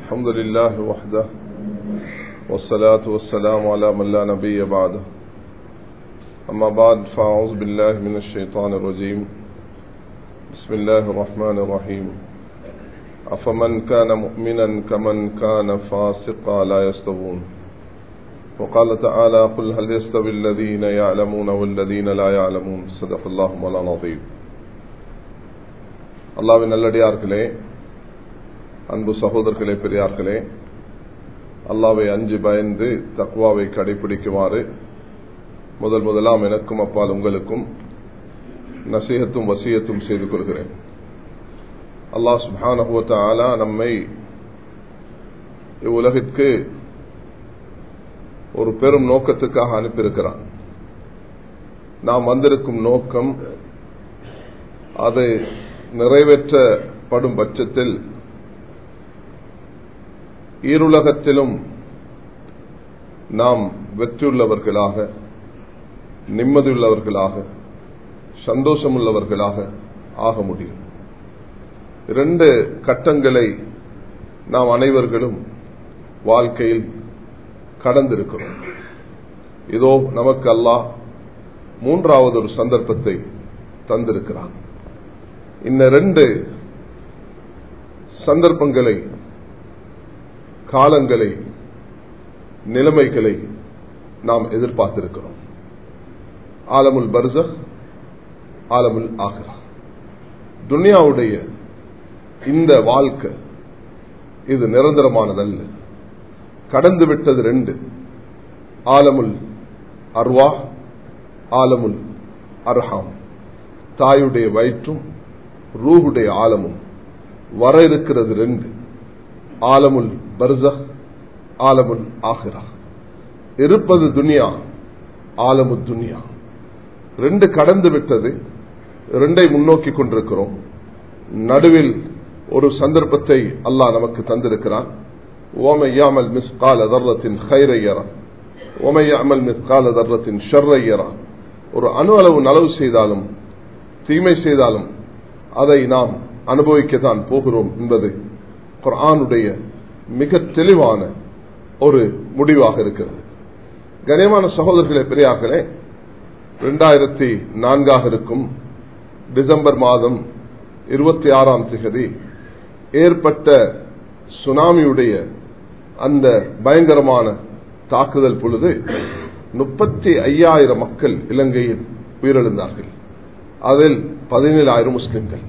الحمد لله وحده والصلاة والسلام على من لا نبي بعده أما بعد فأعوذ بالله من الشيطان الرجيم بسم الله الرحمن الرحيم أفمن كان مؤمنا كمن كان فاسقا لا يستوون وقال تعالى قل هل يستوي الذين يعلمون والذين لا يعلمون صدق الله مولانا العظيم அல்லாஹ்வின் நல்லடியார்களே, அன்பு சகோதரர்களே, பெரியார்களே, அல்லாஹ்வை அஞ்சி பயந்து தக்வாவை கடைபிடிக்குமாறு முதலாம் எனக்கும் அப்பால் உங்களுக்கும் நசீஹத்தும் வசியத்தும் செய்து கொள்கிறேன். அல்லாஹ் சுப்ஹானஹு வ தஆலா நம்மை இவ்வுலகிற்கு ஒரு பெரும் நோக்கத்துக்காக அனுப்பியிருக்கிறான். நாம் வந்திருக்கும் நோக்கம் அது நிறைவேற்றப்படும் பட்சத்தில் ஈருலகத்திலும் நாம் வெற்றியுள்ளவர்களாக, நிம்மதியுள்ளவர்களாக, சந்தோஷமுள்ளவர்களாக ஆக முடியும். 2 கட்டங்களை நாம் அனைவர்களும் வாழ்க்கையில் கடந்திருக்கிறோம். இதோ நமக்கு அல்லாஹ் 3வது ஒரு சந்தர்ப்பத்தை தந்திருக்கிறான். இந்த 2 சந்தர்ப்பங்களை, காலங்களை, நிலைமைகளை நாம் எதிர்பார்த்திருக்கிறோம். ஆலமுல் பர்ஸக், ஆலமுல் ஆகிரா. துனியாவுடைய இந்த வாழ்க்கை இது நிரந்தரமானதல்ல. கடந்து விட்டது 2. ஆலமுல் அர்வா, ஆலமுல் அர்ஹாம். தாயுடைய வயிற்றும் ரூஹுடைய ஆலமும். வர இருக்கிறது 2. ஆலமுல் பர்ஸக், ஆலமுல் ஆகிரா. இருப்பது துனியா, ஆலமு துனியா. 2 கடந்து விட்டது, 2ஐ முன்னோக்கி கொண்டிருக்கிறோம். நடுவில் ஒரு சந்தர்ப்பத்தை அல்லாஹ் நமக்கு தந்திருக்கிறான். وَمَن يَعْمَلْ مِثْقَالَ ذَرَّةٍ خَيْرًا يَرَهُ وَمَن يَعْمَلْ مِثْقَالَ ذَرَّةٍ شَرًّا يَرَهُ. ஒரு அணு அளவு நலவு செய்தாலும் தீமை செய்தாலும் அதை நாம் அனுபவிக்கத்தான் போகிறோம் என்பது குர்ஆனுடைய மிக தெளிவான ஒரு முடிவாக இருக்கிறது. கண்ணியமான சகோதரர்களே, பெரியார்களே, 2004 இருக்கும் டிசம்பர் மாதம் 26ஆம் தேதி ஏற்பட்ட சுனாமியுடைய அந்த பயங்கரமான தாக்குதல் பொழுது 35,000 மக்கள் இலங்கையில் உயிரிழந்தார்கள். அதில் 17,000 முஸ்லிம்கள்.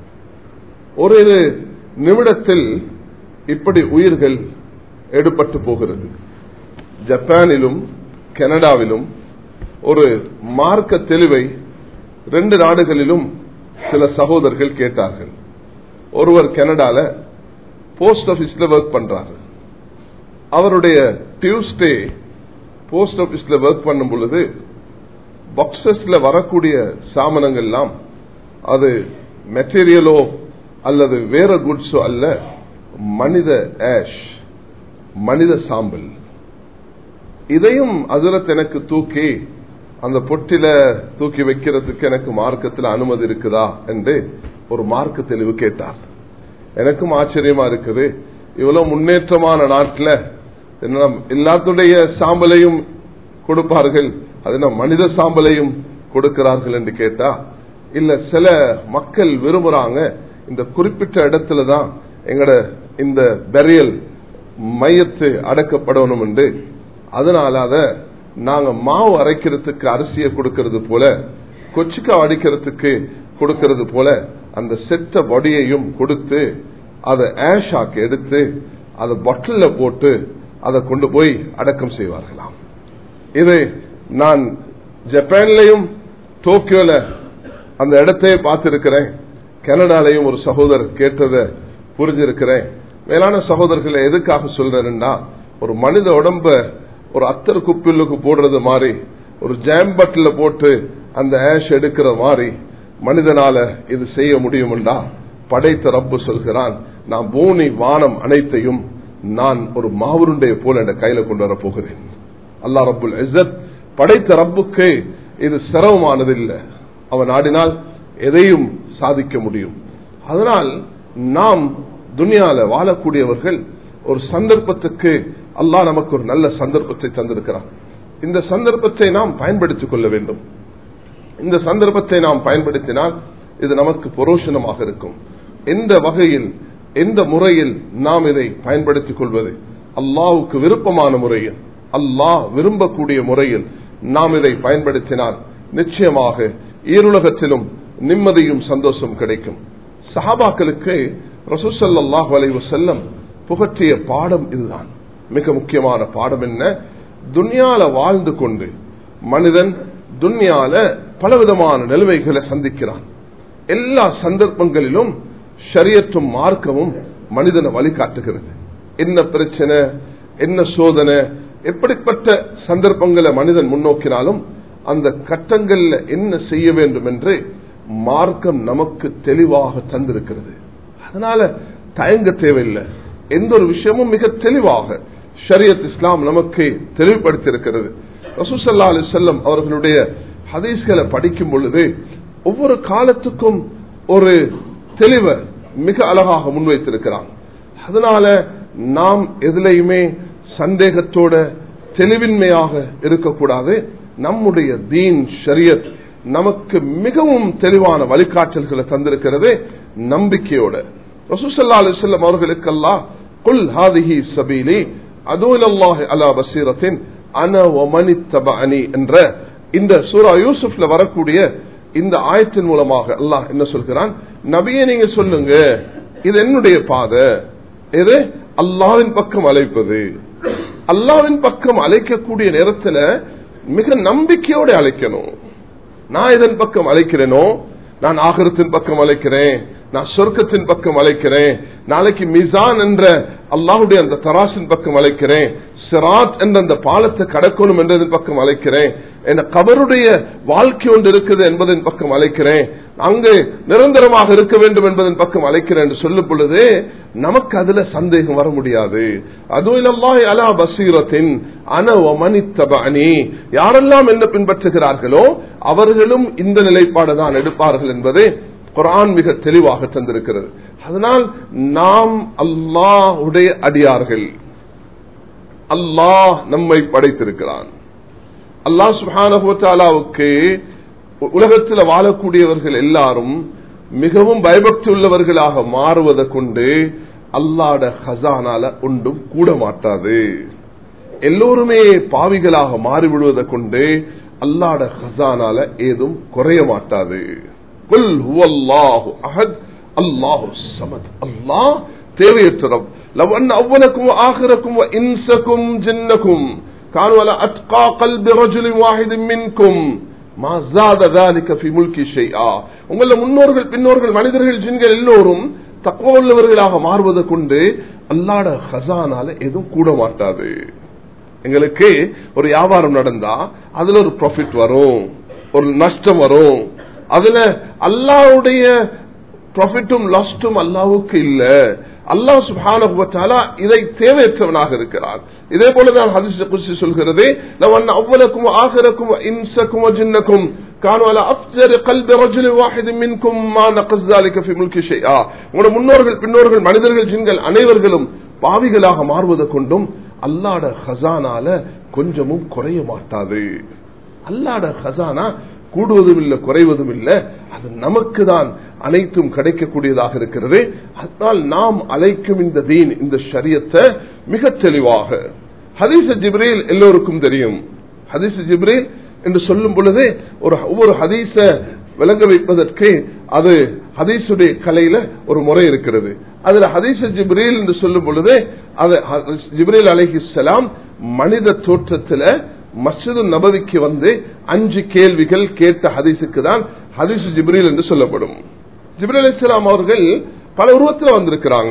ஒரு நிமிடத்தில் இப்படி உயிர்கள் எடுபட்டு போகிறது. ஜப்பானிலும் கனடாவிலும் ஒரு மார்க்க தெளிவை 2 நாடுகளிலும் சில சகோதரர்கள் கேட்டார்கள். ஒருவர் கனடால போஸ்ட் ஆபீஸ்ல ஒர்க் பண்றாரு. அவருடைய டியூஸ்டே போஸ்ட் ஆபீஸ்ல ஒர்க் பண்ணும் பொழுது பாக்ஸஸ்ல வரக்கூடிய சாமானங்கள் எல்லாம் அது மெட்டீரியலோ அல்லது வேற குட்ஸோ அல்ல, மனித ஆஷ், மனித சாம்பல். இதையும் ஹஜ்ரத் எனக்கு தூக்கி அந்த பொட்டில தூக்கி வைக்கிறதுக்கு எனக்கு மார்க்கத்தில் அனுமதி இருக்குதா என்று ஒரு மார்க்க தெளிவு கேட்டார். எனக்கும் ஆச்சரியமா இருக்குது. இவ்வளவு முன்னேற்றமான நாட்டில் எல்லாத்துடைய சாம்பலையும் கொடுப்பார்கள், அது மனித சாம்பலையும் கொடுக்கிறார்கள் என்று கேட்டா, இல்ல சில மக்கள் விரும்புறாங்க இந்த குறிப்பிட்ட இடத்துல தான் எங்கட இந்த பெரியல் மையத்து அடக்கப்படணும் என்று. அதனால அத நாங்க மாவு அரைக்கிறதுக்கு அரிசியை கொடுக்கிறது போல, கொச்சிக்கா அடிக்கிறதுக்கு கொடுக்கிறது போல அந்த செட்ட பாடியையும் கொடுத்து அதை ஆஷ் ஆக்கி எடுத்து அதை பாட்டில போட்டு அதை கொண்டு போய் அடக்கம் செய்வார்களாம். இது நான் ஜப்பான்லயும் டோக்கியோல அந்த இடத்தையே பார்த்திருக்கிறேன். கனடாலையும் ஒரு சகோதரர் கேட்டதை புரிஞ்சிருக்கிறேன். மேலான சகோதரர்களை எதுக்காக சொல்றேன்னா, ஒரு மனித உடம்ப ஒரு அத்தர் குப்பிலுக்கு போடுறது மாதிரி, ஒரு ஜாம் பட்டில போட்டு அந்த ஆஷ் எடுக்கிற மாதிரி மனிதனால இது செய்ய முடியும்டா படைத்த ரப்பு சொல்கிறான், நான் பூமி வானம் அனைத்தையும் நான் ஒரு மாவுருண்டைய போல என் கையில கொண்டு வர போகிறேன். அல்லாஹ் ரப்புல் இஸ்ஸத் படைத்த ரப்புக்கு இது சிரமமானது இல்லை. அவன் நாடினால் எதையும் சாதிக்க முடியும். அதனால் நாம் துனியால வாழக்கூடியவர்கள் ஒரு சந்தர்ப்பத்துக்கு அல்லாஹ் நமக்கு ஒரு நல்ல சந்தர்ப்பத்தை தந்திருக்கிறான். இந்த சந்தர்ப்பத்தை நாம் பயன்படுத்திக் கொள்ள வேண்டும். இந்த சந்தர்ப்பத்தை நாம் பயன்படுத்தினால் இது நமக்கு புரோஷனமாக இருக்கும். எந்த வகையில், எந்த முறையில் நாம் இதை பயன்படுத்திக் கொள்வது? அல்லாஹ்வுக்கு விருப்பமான முறையில், அல்லாஹ் விரும்பக்கூடிய முறையில் நாம் இதை பயன்படுத்தினால் நிச்சயமாக ஈருலகத்திலும் நிம்மதியும் சந்தோஷம் கிடைக்கும். சஹாபாக்களுக்கு ரசூல் ஸல்லல்லாஹு அலைஹி வஸல்லம் புகற்றிய பாடம் இதுதான். மிக முக்கியமான பாடம் என்ன? துன்யால வாழ்ந்து கொண்டு மனிதன் துன்யால பலவிதமான நிலைமைகளை சந்திக்கிறான். எல்லா சந்தர்ப்பங்களிலும் ஷரியத்தும் மார்க்கமும் மனிதனை வழிகாட்டுகிறது. என்ன பிரச்சனை, என்ன சோதனை, எப்படிப்பட்ட சந்தர்ப்பங்களை மனிதன் முன்னோக்கினாலும் அந்த கட்டங்கள்ல என்ன செய்ய வேண்டும் என்று மார்க்கம் நமக்கு தெளிவாக தந்திருக்கிறது. அதனால தயங்க தேவையில்லை. எந்த ஒரு விஷயமும் மிக தெளிவாக ஷரியத் இஸ்லாம் நமக்கு தெளிவுபடுத்தியிருக்கிறது. ரசூல் ஸல்லல்லாஹு அலைஹி வஸல்லம் அவர்களுடைய ஹதீஸ்களை படிக்கும் பொழுது ஒவ்வொரு காலத்துக்கும் ஒரு தெளிவை மிக அழகாக முன்வைத்திருக்கிறான். அதனால நாம் எதிலையுமே சந்தேகத்தோட தெளிவின்மையாக இருக்கக்கூடாது. நம்முடைய தீன் ஷரியத் நமக்கு மிகவும் தெளிவான வழிகாட்டல்களை தந்திருக்கிறது. நம்பிக்கையோட ரசூல் ஸல்லல்லாஹு அலைஹி வஸல்லம் அவர்களுக்கு அல்லாஹ் குல் ஹாதிஹி சபீலி அதூ இலல்லாஹி அலா பஸீரத்தின் அன வ மன் இத்தபஅனி என்ற இந்த சூரா யூசுப்ல வரக்கூடிய இந்த ஆயத்தின் மூலமாக அல்லாஹ் என்ன சொல்கிறான்? நபியே நீங்க சொல்லுங்க, இது என்னுடைய பாதை, இது அல்லாஹ்வின் பக்கம் அழைப்பது. அல்லாஹ்வின் பக்கம் அழைக்கக்கூடிய நேரத்தில் மிக நம்பிக்கையோடு அழைக்கணும். நான் இதன் பக்கம் அழைக்கிறேனோ, நான் ஆகிரத்தின் பக்கம் அழைக்கிறேன், நான் சொர்க்கத்தின் பக்கம் அழைக்கிறேன், நாளைக்கு மிசான் என்ற அல்லாஹுடைய அந்த தராசின் பக்கம் அழைக்கிறேன், சிராத் என்ற அந்த பாலத்தை கடக்கணும் என்றதன் பக்கம் அழைக்கிறேன், என் கபருடைய வாழ்க்கை ஒன்று இருக்குது என்பதன் பக்கம் அழைக்கிறேன், அங்கு நிரந்தரமாக இருக்க வேண்டும் என்பதன் பக்கம் அழைக்கிறேன் என்று சொல்லும் பொழுது நமக்கு அதுல சந்தேகம் வர முடியாது. அதுல்லாஹி அலா பஸீரத்தின் அன வ மன் இத்தபஅனி, யாரெல்லாம் என்ன பின்பற்றுகிறார்களோ அவர்களும் இந்த நிலைப்பாடு தான் எடுப்பார்கள் என்பது குர்ஆன் மிக தெளிவாக தந்திருக்கிறது. அதனால் நாம் அல்லாஹ்வுடைய அடியார்கள். அல்லாஹ் நம்மை படைத்திருக்கிறான். அல்லாஹ் சுப்ஹானஹு வ தஆலாவுக்கு உலகத்தில் வாழக்கூடியவர்கள் எல்லாரும் மிகவும் பயபக்தி உள்ளவர்களாக மாறுவதை கொண்டு அல்லாஹ்ட ஹஸானால ஒன்றும் கூட மாட்டாது. எல்லோருமே பாவிகளாக மாறிவிடுவதை கொண்டு அல்லாஹ்ட ஹஸானால ஏதும் குறைய மாட்டாது. குல் ஹுவல்லாஹு அஹத் அல்லாஹுஸ் ஸமத். அல்லாஹ் தேவையற்றவர். லவ் அன்ன அவ்வலக்கும் வ ஆகிரக்கும் வ இன்ஸக்கும் ஜின்னக்கும் கானூ அலா அத்கா கல்பி ரஜுலின் வாஹிதின் மின்கும் மா ஸாத ذلك في முல்கி ஷைஆ. உங்கள முன்னோர்கள், பின்னோர்கள், மனிதர்கள், ஜின்கள் எல்லோரும் தக்வா உள்ளவர்களாக மாறுவதை கொண்டு அல்லாஹ்ட ஹஸானால எதுவும் கூட மாட்டாது. எங்களுக்கு ஒரு வியாபாரம் நடந்தா அதுல ஒரு ப்ராஃபிட் வரும், ஒரு நஷ்டம் வரும். அதுல அல்லாஹ்வுடைய ப்ராஃபிட்டும் லாஸ்டும் அல்லாஹ்வுக்கு இல்ல. அல்லாஹ் சுப்ஹானஹு வ தஆலா இதை தேவையற்றவனாக இருக்கிறார். இதே போலதான் ஹதீஸ் குத்ஸி சொல்கிறது, லவ் அன்ன அவ்வலக்கும் வ ஆகிரக்கும் வ இன்ஸக்கும் வ ஜின்னக்கும் கானூ அலா அஃஜரி கல்பி ரஜுலின் வாஹிதின் மின்கும் மா நகஸ் ذلك في முல்கி ஷைஆ. உங்களுடைய முன்னோர்கள், பின்னோர்கள், மனிதர்கள், ஜின்கள் அனைவர்களும் பாவிகளாக மாறுவதை கொண்டும் அல்லாஹ்ட ஹஸானால கொஞ்சமும் குறைய மாட்டாது. அல்லாஹ்ட ஹஸானா கூடுவதும் இல்லை, குறைவதும் இல்லை. அது நமக்கு தான் அனைத்தும் கிடைக்கக்கூடியதாக இருக்கிறது. அதனால் நாம் அழைக்கும் இந்த தீன், இந்த ஷரியத்தை மிக தெளிவாக ஹதீஸ் ஜிப்ரீல் எல்லோருக்கும் தெரியும். ஹதீஸ் ஜிப்ரீல் என்று சொல்லும் பொழுது ஒவ்வொரு ஹதீஸ விளங்க வைப்பதற்கு அது ஹதீஸுடைய கலையில ஒரு முறை இருக்கிறது. அதுல ஹதீஸ் ஜிப்ரீல் என்று சொல்லும் பொழுது அது ஜிப்ரீல் அலைஹிஸ்ஸலாம் மனித தோற்றத்தில் மஸ்ஜிது நபவிக்கு வந்து 5 கேள்விகள் கேட்ட ஹதீஸுக்கு தான் ஹதீஸ் ஜிப்ரீல் என்று சொல்லப்படும். ஜிப்ரீல் அலைஹிஸ்ஸலாம் அவர்கள் பல உருவத்தில் வந்திருக்கிறாங்க.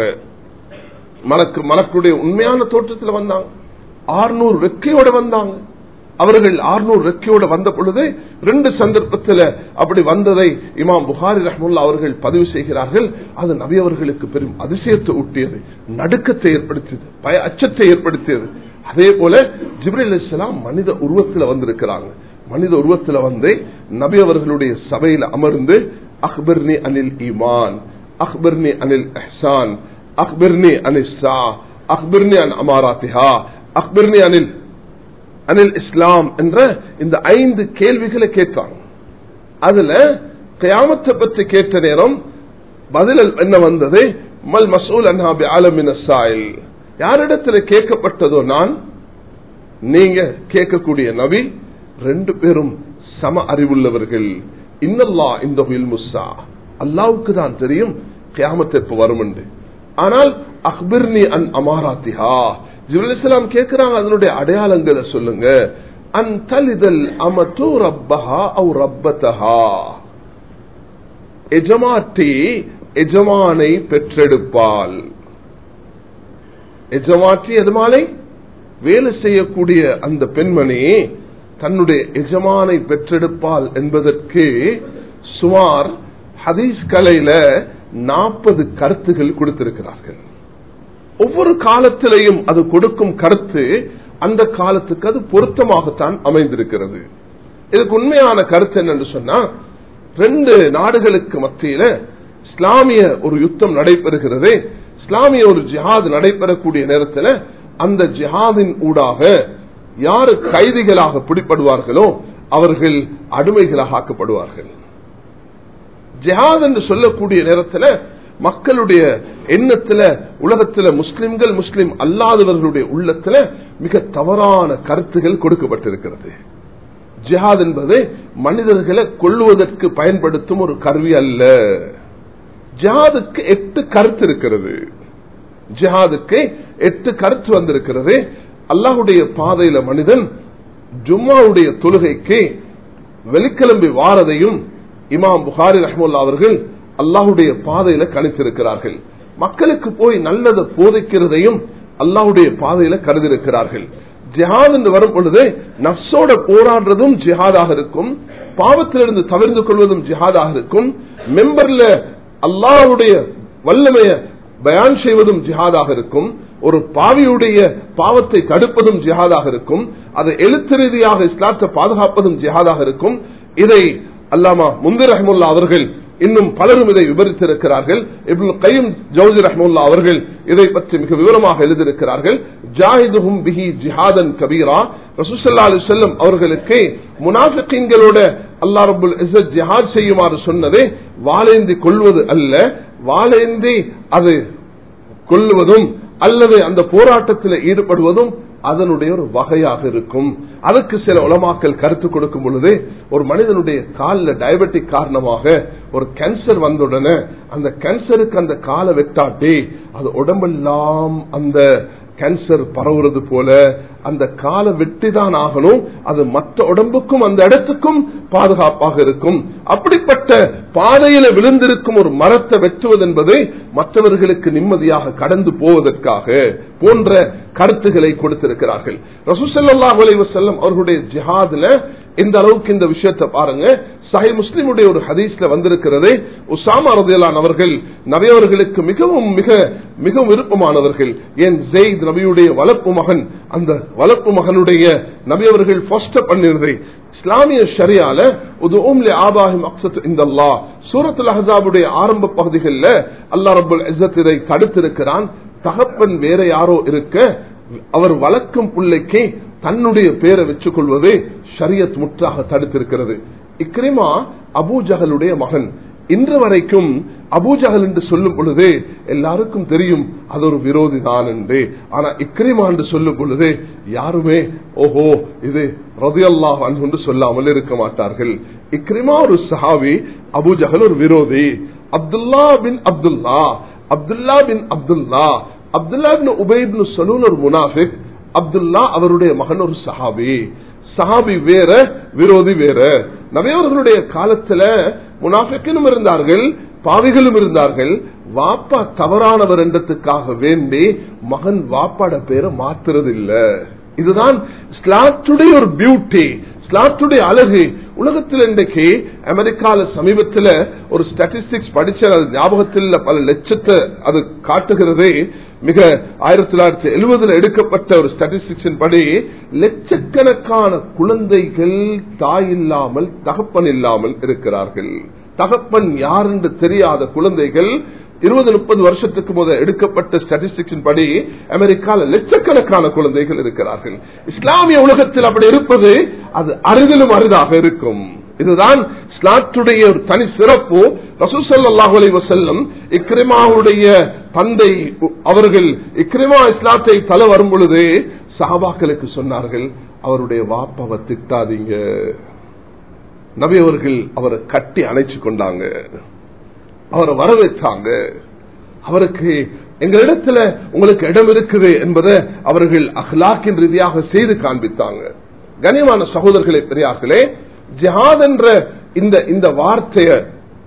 மலக்குடைய உண்மையான தோற்றத்தில் வந்தாங்க. 600 ரெக்கையோட வந்தாங்க. அவர்கள் 600 ரெக்கையோட வந்த பொழுது 2 சந்தர்ப்பத்தில் அப்படி வந்ததை இமாம் புகாரி ரஹ்மத்துல்லாஹி அவர்கள் பதிவு செய்கிறார்கள். அது நபி அவர்களுக்கு பெரும் அதிசயத்தை ஊட்டியது, நடுக்கத்தை ஏற்படுத்தியது, அச்சத்தை ஏற்படுத்தியது. அதே போல ஜிப்ரீல் அலைஹிஸ்ஸலாம் மனித உருவத்தில் வந்திருக்கிறாங்க. மனித உருவத்தில் வந்து நபி அவர்களுடைய சபையில் அமர்ந்து அக்பிர்னி அனில் ஈமான், அக்பிர்னி அனில் இஹ்சான், அக்பிர்னி அனில் ஸா, அக்பிர்னி அன் அமாராத்திஹா, அக்பிர்னி அனில் அனில் இஸ்லாம் என்ற இந்த 5 கேள்விகளை கேட்பாங்க. அதுல கியாமத்தை பற்றி கேட்ட நேரம் பதில் என்ன வந்தது? மல் மஸ்ஊல் அன்ஹா பிஅலமின் ஸாயில், யாரிடத்துல கேட்கப்பட்டதோ நான், நீங்க கேட்கக்கூடிய நபி 2 பேரும் சம அறிவுள்ளவர்கள். இன்னல்லாஹ் இன்தஹு இல்முஸ்ஸா, அல்லாஹ்வுக்கு தான் தெரியும் கியாமத் எப்ப வரும் என்று. ஆனால் அக்பிர்னி அன் அமாராத்திஹா, ஜிப்ரீல் அலைஹிஸ்ஸலாம் கேக்குறாங்க அதனுடைய அடையாளங்களை சொல்லுங்க. அன் தலிதல் அமது ரப்பஹா அவ் ரப்பதஹா, எஜமாட்டி எஜமானை பெற்றெடுப்பாள். எஜமாட்டி எஜமானை வேலை செய்யக்கூடிய அந்த பெண்மணி தன்னுடைய எஜமானை பெற்றெடுப்பாள் என்பதற்கு சுமார் ஹதீஸ் கலையில 40 கருத்துகள் கொடுத்திருக்கிறார்கள். ஒவ்வொரு காலத்திலையும் அது கொடுக்கும் கருத்து அந்த காலத்துக்கு அது பொருத்தமாகத்தான் அமைந்திருக்கிறது. இதுக்கு உண்மையான கருத்து என்னன்னு சொன்னா, 2 நாடுகளுக்கு மத்தியில இஸ்லாமிய ஒரு யுத்தம் நடைபெறுகிறது. இஸ்லாமிய ஒரு ஜிஹாத் நடைபெறக்கூடிய நேரத்தில் அந்த ஜிஹாதின் ஊடாக யாரு கைதிகளாக பிடிபடுவார்களோ அவர்கள் அடிமைகளாக ஆக்கப்படுவார்கள். ஜிஹாத் என்று சொல்லக்கூடிய நேரத்தில் மக்களுடைய எண்ணத்துல, உலகத்துல முஸ்லிம்கள் முஸ்லிம் அல்லாதவர்களுடைய உள்ளத்துல மிக தவறான கருத்துகள் கொடுக்கப்பட்டிருக்கிறது. ஜிஹாத் என்பது மனிதர்களை கொல்லுவதற்கு பயன்படுத்தும் ஒரு கருவி அல்ல. ஜிஹாதுக்கு 8 கருத்து இருக்கிறது. ஜிஹாதுக்கு 8 கருத்து வந்திருக்கிறது. அல்லாஹுடைய பாதையில மனிதன் ஜும்மாவுடைய தொழுகைக்கு வெளிக்கிளம்பி வாரதையும் இமாம் புகாரி ரஹ்மத்துல்லாஹி அவர்கள் அல்லாஹுடைய பாதையில கணித்திருக்கிறார்கள். மக்களுக்கு போய் நல்லதை போதிக்கிறதையும் அல்லாஹுடைய பாதையில கருதிருக்கிறார்கள். ஜிஹாத் என்று வரும் பொழுது நஃப்ஸோட போராடுறதும் ஜிஹாதாக இருக்கும், பாவத்திலிருந்து தவிர்த்து கொள்வதும் ஜிஹாதாக இருக்கும், மெம்பர்ல அல்லாஹ்வுடைய வல்லமைய பயான் செய்வதும் ஜிஹாதாக இருக்கும், ஒரு பாவியுடைய பாவத்தை தடுப்பதும் ஜிஹாதாக இருக்கும், அதை எழுத்து ரீதியாக இஸ்லாத்தை பாதுகாப்பதும் ஜிஹாதாக இருக்கும். இதை அல்லாமா முன்திர் ரஹ்மத்துல்லாஹி அவர்கள் இன்னும் பலரும் இதை விவரித்திருக்கிறார்கள். இப்னு கய்யிம் ஜௌஸி ரஹ்மத்துல்லாஹி அவர்கள் இதை பற்றி மிக விவரமாக எழுதியிருக்கிறார்கள். ஜாஹிதுஹும் பிஹி ஜிஹாதன் கபீரா, ரசூல் ஸல்லல்லாஹு அலைஹி வஸல்லம் அவர்களுக்கு முனாஃபிகீன்களோட அல்லாஹ் ரப்பல் இஸ்ஸத் ஜிஹாத் செய்யுமாறு சொன்னது வாளேந்தி கொள்வது அல்ல, வாளேந்தி அது கொள்ளுவதும் அல்லது அந்த போராட்டத்தில் ஈடுபடுவதும் அதனுடைய ஒரு வகையாக இருக்கும். அதுக்கு சில உலமாக்கள் கருத்து கொடுக்கும் பொழுது, ஒரு மனிதனுடைய காலில் டயபெட்டிக் காரணமாக ஒரு கேன்சர் வந்தவுடனே அந்த கேன்சருக்கு அந்த காலை வெட்டாட்டி அது உடம்பெல்லாம் அந்த கேன்சர் பரவுறது போல அந்த காலை வெட்டிதான் ஆகணும். அது மற்ற உடம்புக்கும் அந்த இடத்துக்கும் பாதுகாப்பாக இருக்கும். அப்படிப்பட்ட பாதையில விழுந்திருக்கும் ஒரு மரத்தை வெட்டுவது என்பது மற்றவர்களுக்கு நிம்மதியாக கடந்து போவதற்காக போன்ற கருத்துக்களை கொடுத்திருக்கிறார்கள். ரசூல் ஸல்லல்லாஹு அலைஹி வஸல்லம் அவர்களுடைய ஜிஹாத்ல இந்த அளவுக்கு இந்த விஷயத்தை பாருங்க. சஹீஹ் முஸ்லிமுடைய ஒரு ஹதீஸ்ல வந்திருக்கிறது, உஸாமா ரலியல்லாஹு அன்ஹு அவர்கள் நபி அவர்களுக்கு மிகவும் மிக மிகவும் விருப்பமானவர்கள். ஏன் ஸைத் நபியுடைய வளர்ப்பு மகன், அந்த வளர்ப்பு மகனுடைய நபி அவர்கள் ஃபர்ஸ்ட் பண்ணிருந்தே இஸ்லாமிய ஷரியால உதுஉம் லிஆபாஹிம் அக்ஸது இன்தல்லாஹ் சூரத்துல் அஹ்ஸாபுடைய ஆரம்ப பகுதிகளில் அல்லாஹ் ரப்பல் இஸ்ஸத் இதை தடுத்திருக்கிறான். தகப்பன் வேற யாரோ இருக்க அவர் வளர்க்கும் பிள்ளைக்கு தன்னுடைய பேரை வச்சுக் கொள்வது ஷரியத் முற்றாக தடுத்திருக்கிறது. இக்ரிமா அபூ ஜஹலுடைய மகன். இன்று வரைக்கும் அபூ ஜஹல் என்று சொல்லும் பொழுது எல்லாருக்கும் தெரியும் அது ஒரு விரோதி தான் என்று. ஆனா இக்ரிமா என்று சொல்லும் பொழுது யாருமே ஓஹோ இது ரலியல்லாஹு அன்ஹு என்று சொல்லாமல் இருக்க மாட்டார்கள். இக்ரிமா ஒரு சஹாபி, அபூ ஜஹல் ஒரு விரோதி. அப்துல்லா பின் அப்துல்லா, அப்துல்லா பின் அப்துல்லா, அப்துல்லா பின் உபை பின் சலூல் ஒரு முனாஃபிக், அப்துல்லா அவருடைய மகன் ஒரு சஹாபி. சஹாபி வேற, விரோதி வேற. நபி அவர்களுடைய காலத்துல முனாஃபிக்கினும் இருந்தார்கள், பாவிகளும் இருந்தார்கள். வாப்பா தவறானவர் என்றதுக்காக வேண்டி மகன் வாப்பாட பேரை மாத்துறது இல்ல. இதுதான் இஸ்லாத்துடைய ஒரு பியூட்டி, இஸ்லாத்துடைய அழகு. உலகத்தில் இன்றைக்கு அமெரிக்கால சமீபத்தில் ஒரு ஸ்டாட்டிஸ்டிக்ஸ் படிச்ச ஞாபகத்தில் பல லட்சத்தை அது காட்டுகிறது. மிக 1970 எடுக்கப்பட்ட ஒரு ஸ்டாட்டிஸ்டிக்ஸின் படி லட்சக்கணக்கான குழந்தைகள் தாய் இல்லாமல் தகப்பன் இல்லாமல் இருக்கிறார்கள். தகப்பன் யார் என்று தெரியாத குழந்தைகள் 20-30 வருஷத்துக்கு முதல் எடுக்கப்பட்ட ஸ்டாட்டிஸ்டிக்ஸின் படி அமெரிக்காவில் லட்சக்கணக்கான குழந்தைகள் இருக்கிறார்கள். இஸ்லாமிய உலகத்தில் அப்படி இருப்பது அது அரிதிலும் அரிதாக இருக்கும். இதுதான் இஸ்லாத்துடைய ஒரு தனி சிறப்பு. ரசூல் ஸல்லல்லாஹு அலைஹி வஸல்லம் இக்ரிமாவுடைய தந்தை அவர்கள் இக்ரிமா இஸ்லாத்தை தல வரும் பொழுது சஹாபாக்களுக்கு சொன்னார்கள், அவருடைய வாப்பாவை திட்டாதீங்க. நபி அவர்கள் அவரை கட்டி அணைச்சு கொண்டாங்க, அவரை வரவேற்றாங்க. அவருக்கு எங்களிடத்துல உங்களுக்கு இடம் இருக்குது என்பதை அவர்கள் அஹ்லாக்கின் ரீதியாக செய்து காண்பித்தாங்க. கனியமான சகோதரர்களே, பெரியார்களே, ஜிஹாத் என்ற இந்த வார்த்தையை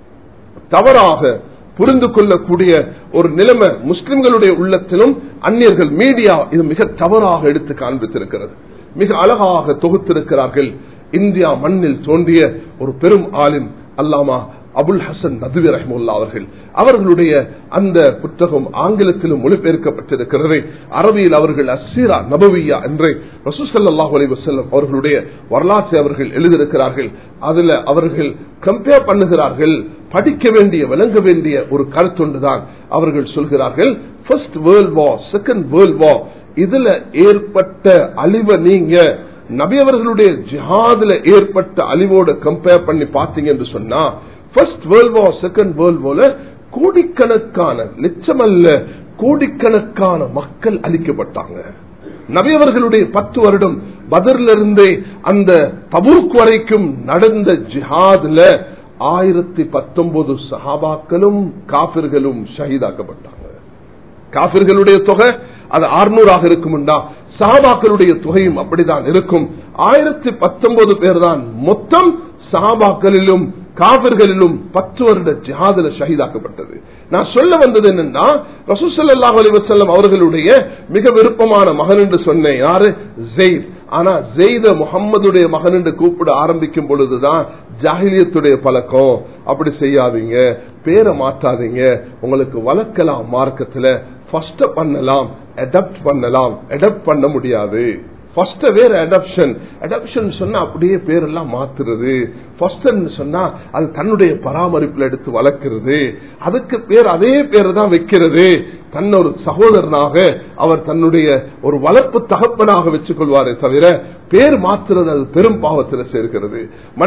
தவறாக புரிந்து கொள்ளக்கூடிய ஒரு நிலைமை முஸ்லிம்களுடைய உள்ளத்திலும் அந்நியர்கள் மீடியா இது மிக தவறாக எடுத்து காண்பித்திருக்கிறது. மிக அழகாக தொகுத்திருக்கிறார்கள். இந்தியா மண்ணில் தோன்றிய ஒரு பெரும் ஆலிம் அல்லாமா அபுல் ஹசன் நதுவி ரஹ்மத்துல்லாஹி அவர்கள், அவர்களுடைய அந்த புத்தகம் ஆங்கிலத்திலும் மொழிபெயர்க்கப்பட்டிருக்கிறது. அரபியில் அவர்கள் அஸ்ஸீரா நபவியா என்று ரசூல் ஸல்லல்லாஹு அலைஹி வஸல்லம் அவர்களுடைய வரலாற்றை அவர்கள் எழுதியிருக்கிறார்கள். அதுல அவர்கள் கம்பேர் பண்ணுகிறார்கள். படிக்க வேண்டிய விளங்க வேண்டிய ஒரு கருத்தொன்றுதான். அவர்கள் சொல்கிறார்கள், first world war, second world war, இதுல ஏற்பட்ட அழிவை நீங்க நபி அவர்களுடைய ஜிஹாதுல ஏற்பட்ட அழிவோட கம்பேர் பண்ணி பார்த்தீங்க என்று சொன்னா, first world war second world வார்ல கோடிக்கணக்கான, லட்சம் அல்ல கோடிக்கணக்கான மக்கள் அழிக்கப்பட்டாங்க. நபி அவர்களுடைய 10 வருடம் பத்ர்ல இருந்தே அந்த தபூக் வரைக்கும் நடந்த ஜிஹாதுல 1019 சஹாபாக்களும் காபிர்களும் ஷஹீதாக்கப்பட்டாங்க. காபிர்களுடைய தொகை அது 600 இருக்கும்டா, சஹாபாக்களுடைய தொகையும் அப்படிதான் இருக்கும். 1019 பேர் தான் மொத்தம் சஹாபாக்களிலும் காபிர்களிலும் 10 வருட ஜிஹாதுல ஷஹீதாக்கப்பட்டது. நான் சொல்ல வந்தது என்னன்னா, ரசூல் ஸல்லல்லாஹு அலைஹி வஸல்லம் அவர்களுடைய மிக விருப்பமான மகன் என்று சொன்னேன். யாரு? ஸெய்த். ஆனா ஸெய்த முஹம்மதுடைய மகன் என்று கூப்பிட ஆரம்பிக்கும் பொழுதுதான் ஜாஹிலியத்துடைய பழக்கம். அப்படி செய்யாதீங்க, பேரை மாற்றாதீங்க. உங்களுக்கு வளர்க்கலாம் மார்க்கத்துல, ஃபர்ஸ்ட் பண்ணலாம், அடாப்ட் பண்ணலாம், அடாப்ட் பண்ண முடியாது. ஃபர்ஸ்ட் வேற அடாப்ஷன். அடாப்ஷன் சொன்னா அப்படியே பேரெல்லாம் மாத்துறது. ஃபர்ஸ்ட் சொன்னா அது தன்னுடைய பராமரிப்புல எடுத்து வளர்க்கிறது. அதுக்கு பேர் அதே பேரை தான் வைக்கிறது. தன்னை ஒரு சகோதரனாக அவர் தன்னுடைய ஒரு வளர்ப்பு தகப்பனாக வச்சுக் கொள்வாரே தவிர பேர் மாத்துறது அது பெரும் பாவத்தில் சேர்க்கிறது.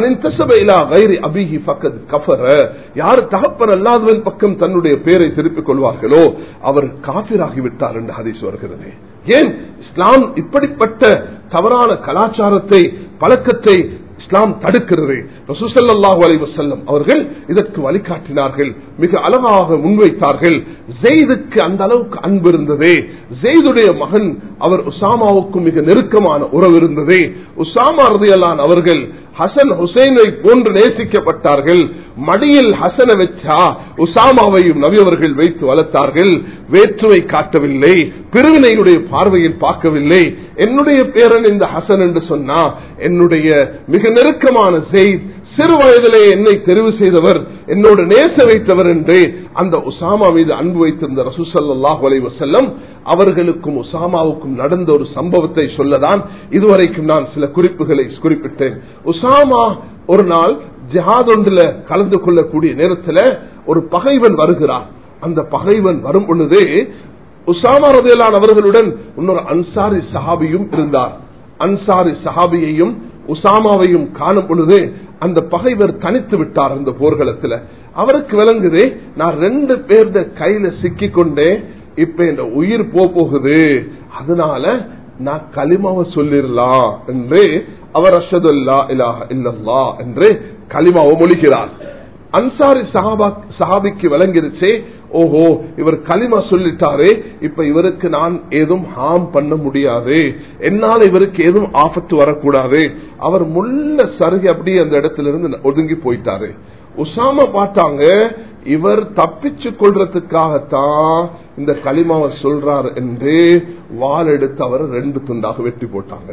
யார் தகப்பன் அல்லாதவன் பக்கம் தன்னுடைய பேரை திருப்பிக் கொள்வார்களோ அவர் காபிராகிவிட்டார் என்று ஹதீஸ் வருகிறது. ஏன் இஸ்லாம் இப்படிப்பட்ட தவறான கலாச்சாரத்தை, பழக்கத்தை இஸ்லாம் தடுக்கிறது. ரசூல் ஸல்லல்லாஹு அலைஹி வஸல்லம் அவர்கள் இதற்கு வழிகாட்டினார்கள், மிக அழகாக முன்வைத்தார்கள். ஸெய்துக்கு அந்த அளவுக்கு அன்பு இருந்தது. ஸெய்துடைய மகன் அவர் உசாமாவுக்கு மிக நெருக்கமான உறவு இருந்தது. உசாமா ரலியல்லாஹு அவர்கள் ஹசன் ஹுசைனை போன்று நேசிக்கப்பட்டார்கள். மடியில் ஹசனை வச்சா உசாமாவையும் நபி அவர்கள் வைத்து வளர்த்தார்கள். வேற்றுமை காட்டவில்லை, பிரிவினையுடைய பார்வையில் பார்க்கவில்லை. என்னுடைய பேரன் இந்த ஹசன் என்று சொன்னா என்னுடைய மிக நெருக்கமான ஸெய்த், சிறு வயதிலே என்னை தெரிவு செய்தவர், என்னோடு நேச வைத்தவர் என்று அந்த உசாமா மீது அன்பு வைத்திருந்த ரசூல் ஸல்லல்லாஹு அலைஹி வஸல்லம் அவர்களுக்கும் உசாமாவுக்கும் நடந்த ஒரு சம்பவத்தை சொல்லதான் இதுவரைக்கும் நான் சில குறிப்புகளை குறிப்பிட்டேன். உசாமா ஒரு நாள் ஜிஹாத் ஒன்றில் கலந்து கொள்ளக்கூடிய நேரத்தில் ஒரு பகைவன் வருகிறார். அந்த பகைவன் வரும் பொழுது உசாமா ரலியல்லாஹு அவர்களுடன் இன்னொரு அன்சாரி சஹாபியும் இருந்தார். அன்சாரி சஹாபியையும் உசாமாவையும் காணும் பொழுது அந்த பகைவர் தனித்து விட்டார். அந்த போர்க்களத்தில் அவருக்கு விளங்குது, நான் 2 பேருடைய கையில சிக்கிக் கொண்டேன், இப்ப இந்த உயிர் போகுது, அதனால நான் கலிமாவை சொல்லிடலாம் என்று அவர் அஷ்ஹது அல்லா இலாஹ இல்லல்லாஹ் என்று கலிமாவை மொழிகிறார். அன்சாரி சஹாபிக்கு விளங்கிருச்சே, ஓஹோ இவர் கலிமா சொல்லிட்டாரு, இப்ப இவருக்கு நான் ஏதும் ஹார்ம் பண்ண முடியாது, என்னால இவருக்கு ஏதும் ஆபத்து வரக்கூடாது. அவர் முள்ள சருகி அப்படியே அந்த இடத்துல இருந்து ஒதுங்கி போயிட்டாரு. உசாமா பார்த்தாங்க, இவர் தப்பிச்சு கொள்றதுக்காகத்தான் இந்த கலிமாவை சொல்றார் என்று வாள் எடுத்து அவர் 2 துண்டாக வெட்டி போட்டாங்க.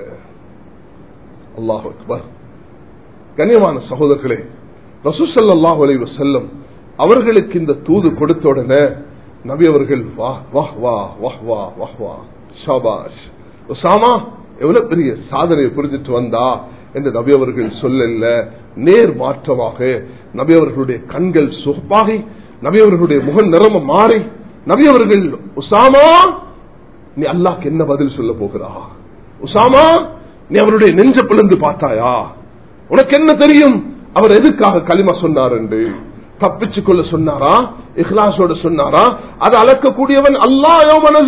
அல்லாஹ் அக்பர். கண்ணியமான சகோதரர்களே, ரசூல் ஸல்லல்லாஹு அலைஹி வஸல்லம் அவர்களுக்கு இந்த தூது கொடுத்த உடனே நபி அவர்கள் வாஹ் வாஹ் வாஹ் வாஹ் வாஹ் வாஹ் வாஹ் ஷாபாஷ், உசாமா எவ்வளவு பெரிய சாதனையை புரிஞ்சிட்டு வந்தா, என்று நபி அவர்கள் சொல்லல. நேர் மாற்றமாக நபி அவர்களுடைய கண்கள் சுகப்பாகி, நபி அவர்களுடைய முக நிறம மாறி, நபி அவர்கள் உசாமா நீ அல்லாஹ்க்கு என்ன பதில் சொல்ல போகிறா? உசாமா நீ அவருடைய நெஞ்ச பிளந்து பார்த்தாயா? உனக்கு என்ன தெரியும் அவர் எதுக்காக கலிமா சொன்னார் என்று? தப்பிச்சு கொள்ள சொன்னாரா? இஹ்லாஸோட சொன்னாரா? அது அளக்கக்கூடியவன் அல்லாஹ்.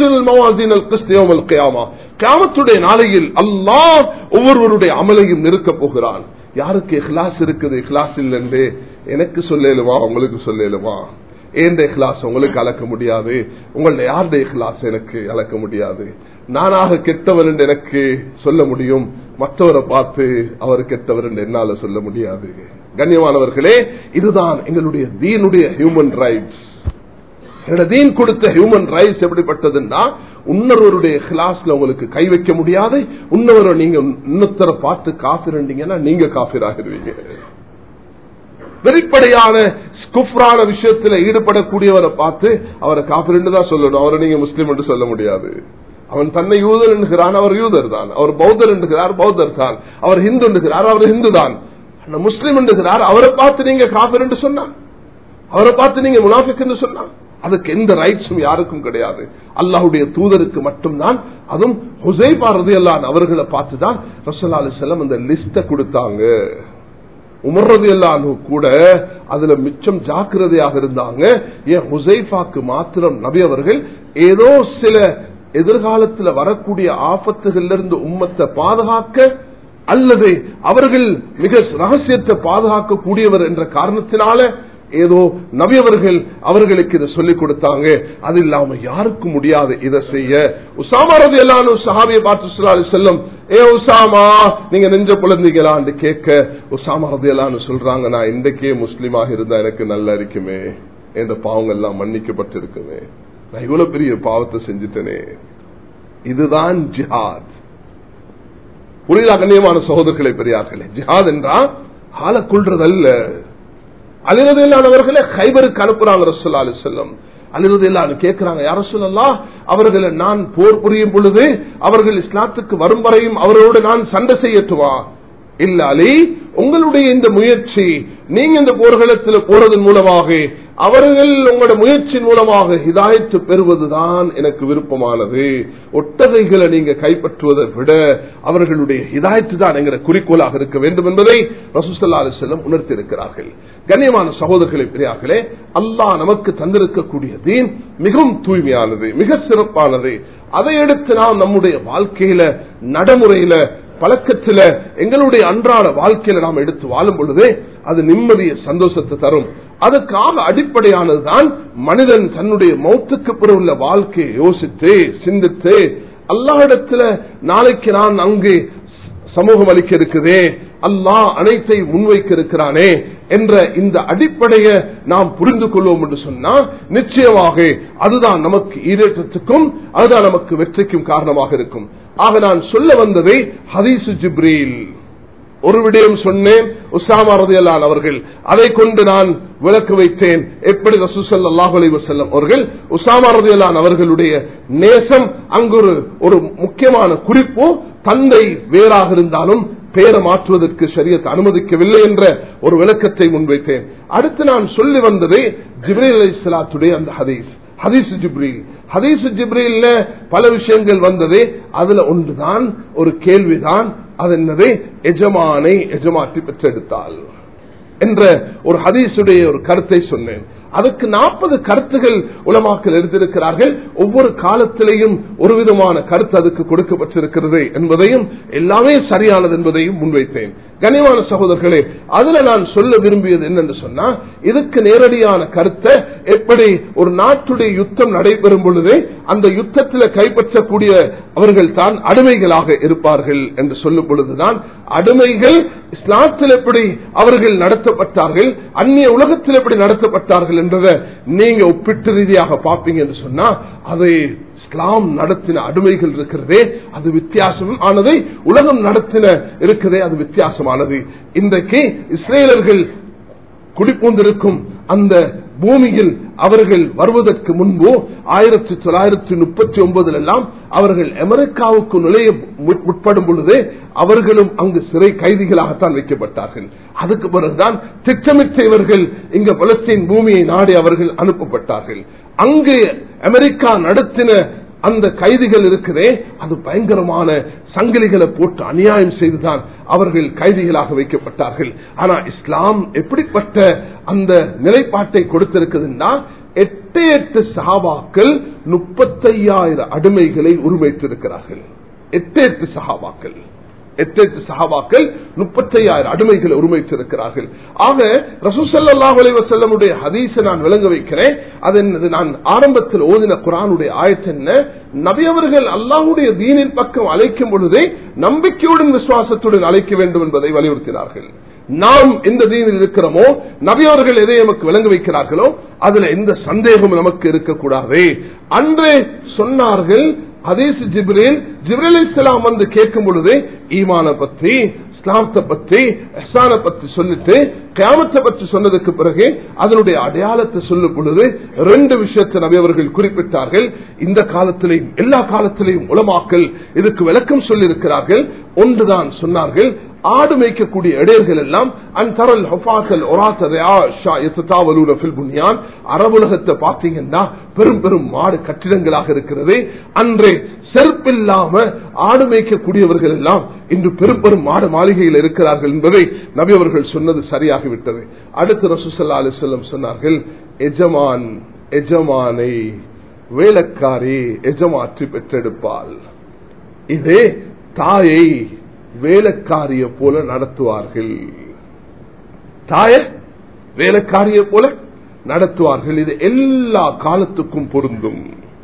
கியாமத்துடைய நாளையில் அல்லாஹ் ஒவ்வொருவருடைய அமலையும் நிறுக்கப் போகிறான். யாருக்கு இஹ்லாஸ் இருக்குது, இஹ்லாஸ் இல்லைன்னு எனக்கு சொல்லலுமா, உங்களுக்கு சொல்லலுமா? ஏந்த இஹ்லாஸ் உங்களுக்கு அளக்க முடியாது, உங்களுடைய யாருடைய இஹ்லாஸ் எனக்கு அளக்க முடியாது. நானாக கெட்டவர் என்று எனக்கு சொல்ல முடியும், மற்றவரை பார்த்து அவர் கெட்டவர் என்று என்னால சொல்ல முடியாது. கண்ணியமானவர்களே, இதுதான் எங்களுடைய தீனுடைய ஹியூமன் ரைட்ஸ். தீன் கொடுத்த ஹியூமன் ரைட்ஸ் எப்படிப்பட்டதுன்னா, இன்னொருவருடைய இஹ்லாஸ்ல உங்களுக்கு கை வைக்க முடியாது. இன்னொரு நீங்க இன்னொருத்தரை பார்த்து காஃபிர்ண்டீங்கன்னா நீங்க காஃபிர் ஆகிடுவீங்க. வெளிப்படையான குஃப்ரான விஷயத்துல ஈடுபடக்கூடியவரை பார்த்து அவரை காஃபிர் என்று தான் சொல்லணும், அவரை நீங்க முஸ்லீம் என்று சொல்ல முடியாது. அவன் தன்னை யூதர் என்கிறான், அவர் யூதர் தான். அவர் பௌத்தர் என்கிறார், பௌத்தர் தான். அவர் ஹிந்து என்கிறார், அவர் ஹிந்து தான். முஸ்லீம் என்கிறார், அவரை பார்த்து நீங்க காஃபிர் என்று சொன்னா, அவரை பார்த்து நீங்க முனாஃபிக் என்று சொன்னா, அதுக்கு எந்த ரைட்ஸும் யாருக்கும் கிடையாது. அல்லாஹ்வுடைய தூதருக்கு மட்டும்தான். அதுவும் ஹுசைஃபா ரலியல்லாஹு அவர்களை பார்த்துதான் ரசூலுல்லாஹி அலைஹி வஸல்லம் அந்த லிஸ்ட கொடுத்தாங்க. உமர் ரலியல்லாஹு அன்ஹு கூட அதுல மிச்சம் ஜாக்கிரதையாக இருந்தாங்க. ஏன் ஹுசைஃபாக்கு மாத்திரம் நபி அவர்கள் ஏதோ சில எதிர்காலத்தில் வரக்கூடிய ஆபத்துகளிலிருந்து உம்மத்தை பாதுகாக்க, அல்லது அவர்கள் மிக ரகசியத்தை பாதுகாக்க கூடியவர் என்ற காரணத்தினால ஏதோ நபி அவர்கள் அவர்களுக்கு இதை சொல்லிக் கொடுத்தாங்க. அது இல்லாம யாருக்கும் முடியாது இதை செய்ய. உசாமா ரலியல்லாஹு அன்ஹு சஹாபியை பார்த்து ஸல்லல்லாஹு அலைஹி வஸல்லம், ஏ உசாமா நீங்க நெஞ்ச குழந்தைகளான்னு கேட்க, உசாமா ரலியல்லாஹு அன்ஹு சொல்றாங்க, நான் இன்றைக்கே முஸ்லீமாக இருந்தா எனக்கு நல்லா இருக்குமே, என்ற பாவங்கள் எல்லாம் மன்னிக்கப்பட்டிருக்குமே, நான் இவ்வளவு பெரிய பாவத்தை செஞ்சுட்டனே. இதுதான் ஜிஹாத். புரியுதா கண்ணியமான சகோதரர்களே, பெரியார்களே? ஜிஹாத் என்றா ஆளை கொள்றதல்ல. அலி ரலியல்லாஹு அவர்களை கைபருக்கு அனுப்புறாங்க ரசூலுல்லாஹி அலைஹி வஸல்லம். அலி ரலியல்லாஹு அன்ஹு கேட்கிறாங்க, யா ரசூலல்லாஹ், அவர்களை நான் போர் புரியும் பொழுது அவர்கள் இஸ்லாத்துக்கு வரும் வரையும் அவரோடு நான் சண்டை செய்யட்டுமா? இல்ல அலி, உங்களுடைய இந்த முயற்சி, நீங்க இந்த போர்க்களத்தில் போறதன் மூலமாக அவர்கள் உங்களோட முயற்சியின் மூலமாக ஹிதாயத்து பெறுவதுதான் எனக்கு விருப்பமானது. ஒட்டகைகளை நீங்க கைப்பற்றுவதை விட அவர்களுடைய ஹிதாயத்து தான் என்கிற குறிக்கோளாக இருக்க வேண்டும் என்பதை ரசூலுல்லாஹி ஸல்லல்லாஹு அலைஹி வஸல்லம் உணர்த்தி இருக்கிறார்கள். கண்ணியமான சகோதரர்களே, பெரியார்களே, அல்லாஹ் நமக்கு தந்திருக்கக்கூடிய தீன் மிகவும் தூய்மையானது, மிக சிறப்பானது. அதை எடுத்து நாம் நம்முடைய வாழ்க்கையில, நடைமுறையில, பழக்கத்தில், எங்களுடைய அன்றாட வாழ்க்கையில நாம் எடுத்து வாழும் பொழுது அது நிம்மதிய சந்தோஷத்தை தரும். அதுக்காக அடிப்படையானதுதான் மனிதன் தன்னுடைய மௌத்துக்கு பிறகு உள்ள வாழ்க்கையை யோசித்து சிந்தித்து, அல்லாஹ்விடத்துல நாளைக்கு நான் அங்கு சமூகம் அளிக்க இருக்குதே, அல்லாஹ் அனைத்தை முன்வைக்க இருக்கிறானே என்ற இந்த அடிப்படையை நாம் புரிந்து கொள்வோம் என்று சொன்னா, நிச்சயமாக அதுதான் நமக்கு ஈடேற்றத்துக்கும் அதுதான் நமக்கு வெற்றிக்கும் காரணமாக இருக்கும். ஆக நான் சொல்ல வந்ததை ஹதீஸ் ஜிப்ரீல் ஒரு விடயம் சொன்னேன், உஸாமா ரலியல்லாஹு அன்ஹு அவர்கள் அதை கொண்டு நான் விளக்கு வைத்தேன். எப்படி ரசூல் ஸல்லல்லாஹு அலைஹி வஸல்லம் அவர்கள் உஸாமா ரலியல்லாஹு அன்ஹு அவர்களுடைய நேசம், அங்கு ஒரு முக்கியமான குறிப்பு, தந்தை வேறாக இருந்தாலும் பெயரை மாற்றுவதற்கு ஷரியத் அனுமதிக்கவில்லை என்ற ஒரு விளக்கத்தை முன்வைத்தேன். அடுத்து நான் சொல்லி வந்தது ஜிப்ரீல் அலைஹிஸ்ஸலாத்துடைய அந்த ஹதீஸ், ஹதீஸ் ஜிப்ரீல். ஹதீஸ் ஜிப்ரீல்ல பல விஷயங்கள் வந்தது. அதுல ஒன்றுதான், ஒரு கேள்விதான், அது என்னது? எஜமானை எஜமாட்டி பெற்றெடுத்தால் என்ற ஒரு ஹதீஸுடைய ஒரு கருத்தை சொன்னேன். அதுக்கு 40 கருத்துகள் உலமாக்கள் எடுத்திருக்கிறார்கள். ஒவ்வொரு காலத்திலேயும் ஒரு விதமான கருத்து அதுக்கு கொடுக்கப்பட்டிருக்கிறது என்பதையும், எல்லாமே சரியானது என்பதையும் முன்வைத்தேன். கனிவான சகோதரர்களே, அதுல நான் சொல்ல விரும்பியது என்னென்று சொன்னா, இதுக்கு நேரடியான கருத்தை, எப்படி ஒரு நாட்டுடைய யுத்தம் நடைபெறும் பொழுது அந்த யுத்தத்தில் கைப்பற்றக்கூடிய அவர்கள் தான் அடிமைகளாக இருப்பார்கள் என்று சொல்லும் பொழுதுதான், அடிமைகள் இஸ்லாத்தில் எப்படி அவர்கள் நடத்தப்பட்டார்கள், அந்நிய உலகத்தில் எப்படி நடத்தப்பட்டார்கள் என்றதை நீங்க ஒப்பிட்டு ரீதியாக பார்ப்பீங்க என்று சொன்னா, அதை இஸ்லாம் நடத்தின அடிமைகள் இருக்கிறதே அது வித்தியாசமானது, உலகம் நடத்தின இருக்கிறதே அது வித்தியாசமானது. இன்றைக்கு இஸ்ரேலர்கள் குடிபூந்திருக்கும் அந்த பூமியில் அவர்கள் வருவதற்கு முன்பு 1939 எல்லாம் அவர்கள் அமெரிக்காவுக்கு நுழைய முற்படும் பொழுது அவர்களும் அங்கு சிறை கைதிகளாகத்தான் வைக்கப்பட்டார்கள். அதுக்கு பிறகுதான் திட்டமிட்ட இவர்கள் இங்க பலஸ்தீன் பூமியை நாடி அவர்கள் அனுப்பப்பட்டார்கள். அங்கு அமெரிக்கா நடத்தின அந்த கைதிகள் இருக்கிறே, அது பயங்கரமான சங்கிலிகளை போட்டு அநியாயம் செய்துதான் அவர்கள் கைதிகளாக வைக்கப்பட்டார்கள். ஆனா இஸ்லாம் எப்படிப்பட்ட அந்த நிலைப்பாட்டை கொடுத்திருக்குதுன்னா, 8 சஹாபாக்கள் 35,000 அடிமைகளை உருவேற்றிருக்கிறார்கள். 8 சஹாபாக்கள் 35,000 அடிமைகளை உரிமைத்திருக்கிறார்கள். ஆக ரசூல் ஸல்லல்லாஹு அலைஹி வஸல்லம் உடைய ஹதீஸை நான் விளங்க வைக்கிறேன். அது நான் ஆரம்பத்தில் ஓதின குர்ஆனுடைய ஆயத்து என்ன, நபி அவர்கள் அல்லாஹ்வுடைய தீனின் பக்கம் அழைக்கும் பொழுதே நம்பிக்கையுடன் விசுவாசத்துடன் அழைக்க வேண்டும் என்பதை வலியுறுத்தினார்கள். நாம் எந்த தீனில் இருக்கிறோமோ, நபி அவர்கள் எதை நமக்கு விளங்க வைக்கிறார்களோ அதுல எந்த சந்தேகமும் நமக்கு இருக்கக்கூடாது. அன்றே சொன்னார்கள், ஹதீஸ் ஜிப்ரீல் அலைஹிஸ்ஸலாம் வந்து கேட்கும் பொழுது ஈமான பத்தி, இஸ்லாத்தை பத்தி, இஹ்சானை பத்தி சொல்லிட்டு கியாமத்தை பற்றி சொன்னதுக்கு பிறகு அதனுடைய அடையாளத்தை சொல்லும் பொழுது 2 விஷயத்தை நபி அவர்கள் குறிப்பிட்டார்கள். இந்த காலத்திலேயும் எல்லா காலத்திலேயும் உலமாக்கள் இதுக்கு விளக்கம் சொல்லி இருக்கிறார்கள். ஒன்றுதான் சொன்னார்கள், ஆடு மேய்க்கக்கூடிய இடையர்கள் எல்லாம் அன்தரல் ஹஃபாத்தல் ஒராத்த ரிஆஷா யததாவலூன ஃபில் புன்யான், அரபுலகத்தை பார்த்தீங்கன்னா பெரும் பெரும் மாடு கட்டிடங்களாக இருக்கிறது. அன்றே செருப்பில்லாம ஆடு மேய்க்கக்கூடியவர்கள் எல்லாம் இன்று பெரும் பெரும் மாடு மாளிகையில் இருக்கிறார்கள் என்பதை நபி அவர்கள் சொன்னது சரியாகிவிட்டது. அடுத்து ரசூல் ஸல்லல்லாஹு அலைஹி வஸல்லம் சொன்னார்கள், எஜமானை வேலைக்காரி எஜமாற்றி பெற்றெடுப்பாள். இதே தாயை வேலைக்காரிய போல நடத்துவார்கள். தாய வேலைக்காரிய போல நடத்துவார்கள். இது எல்லா காலத்துக்கும் பொருந்தும்.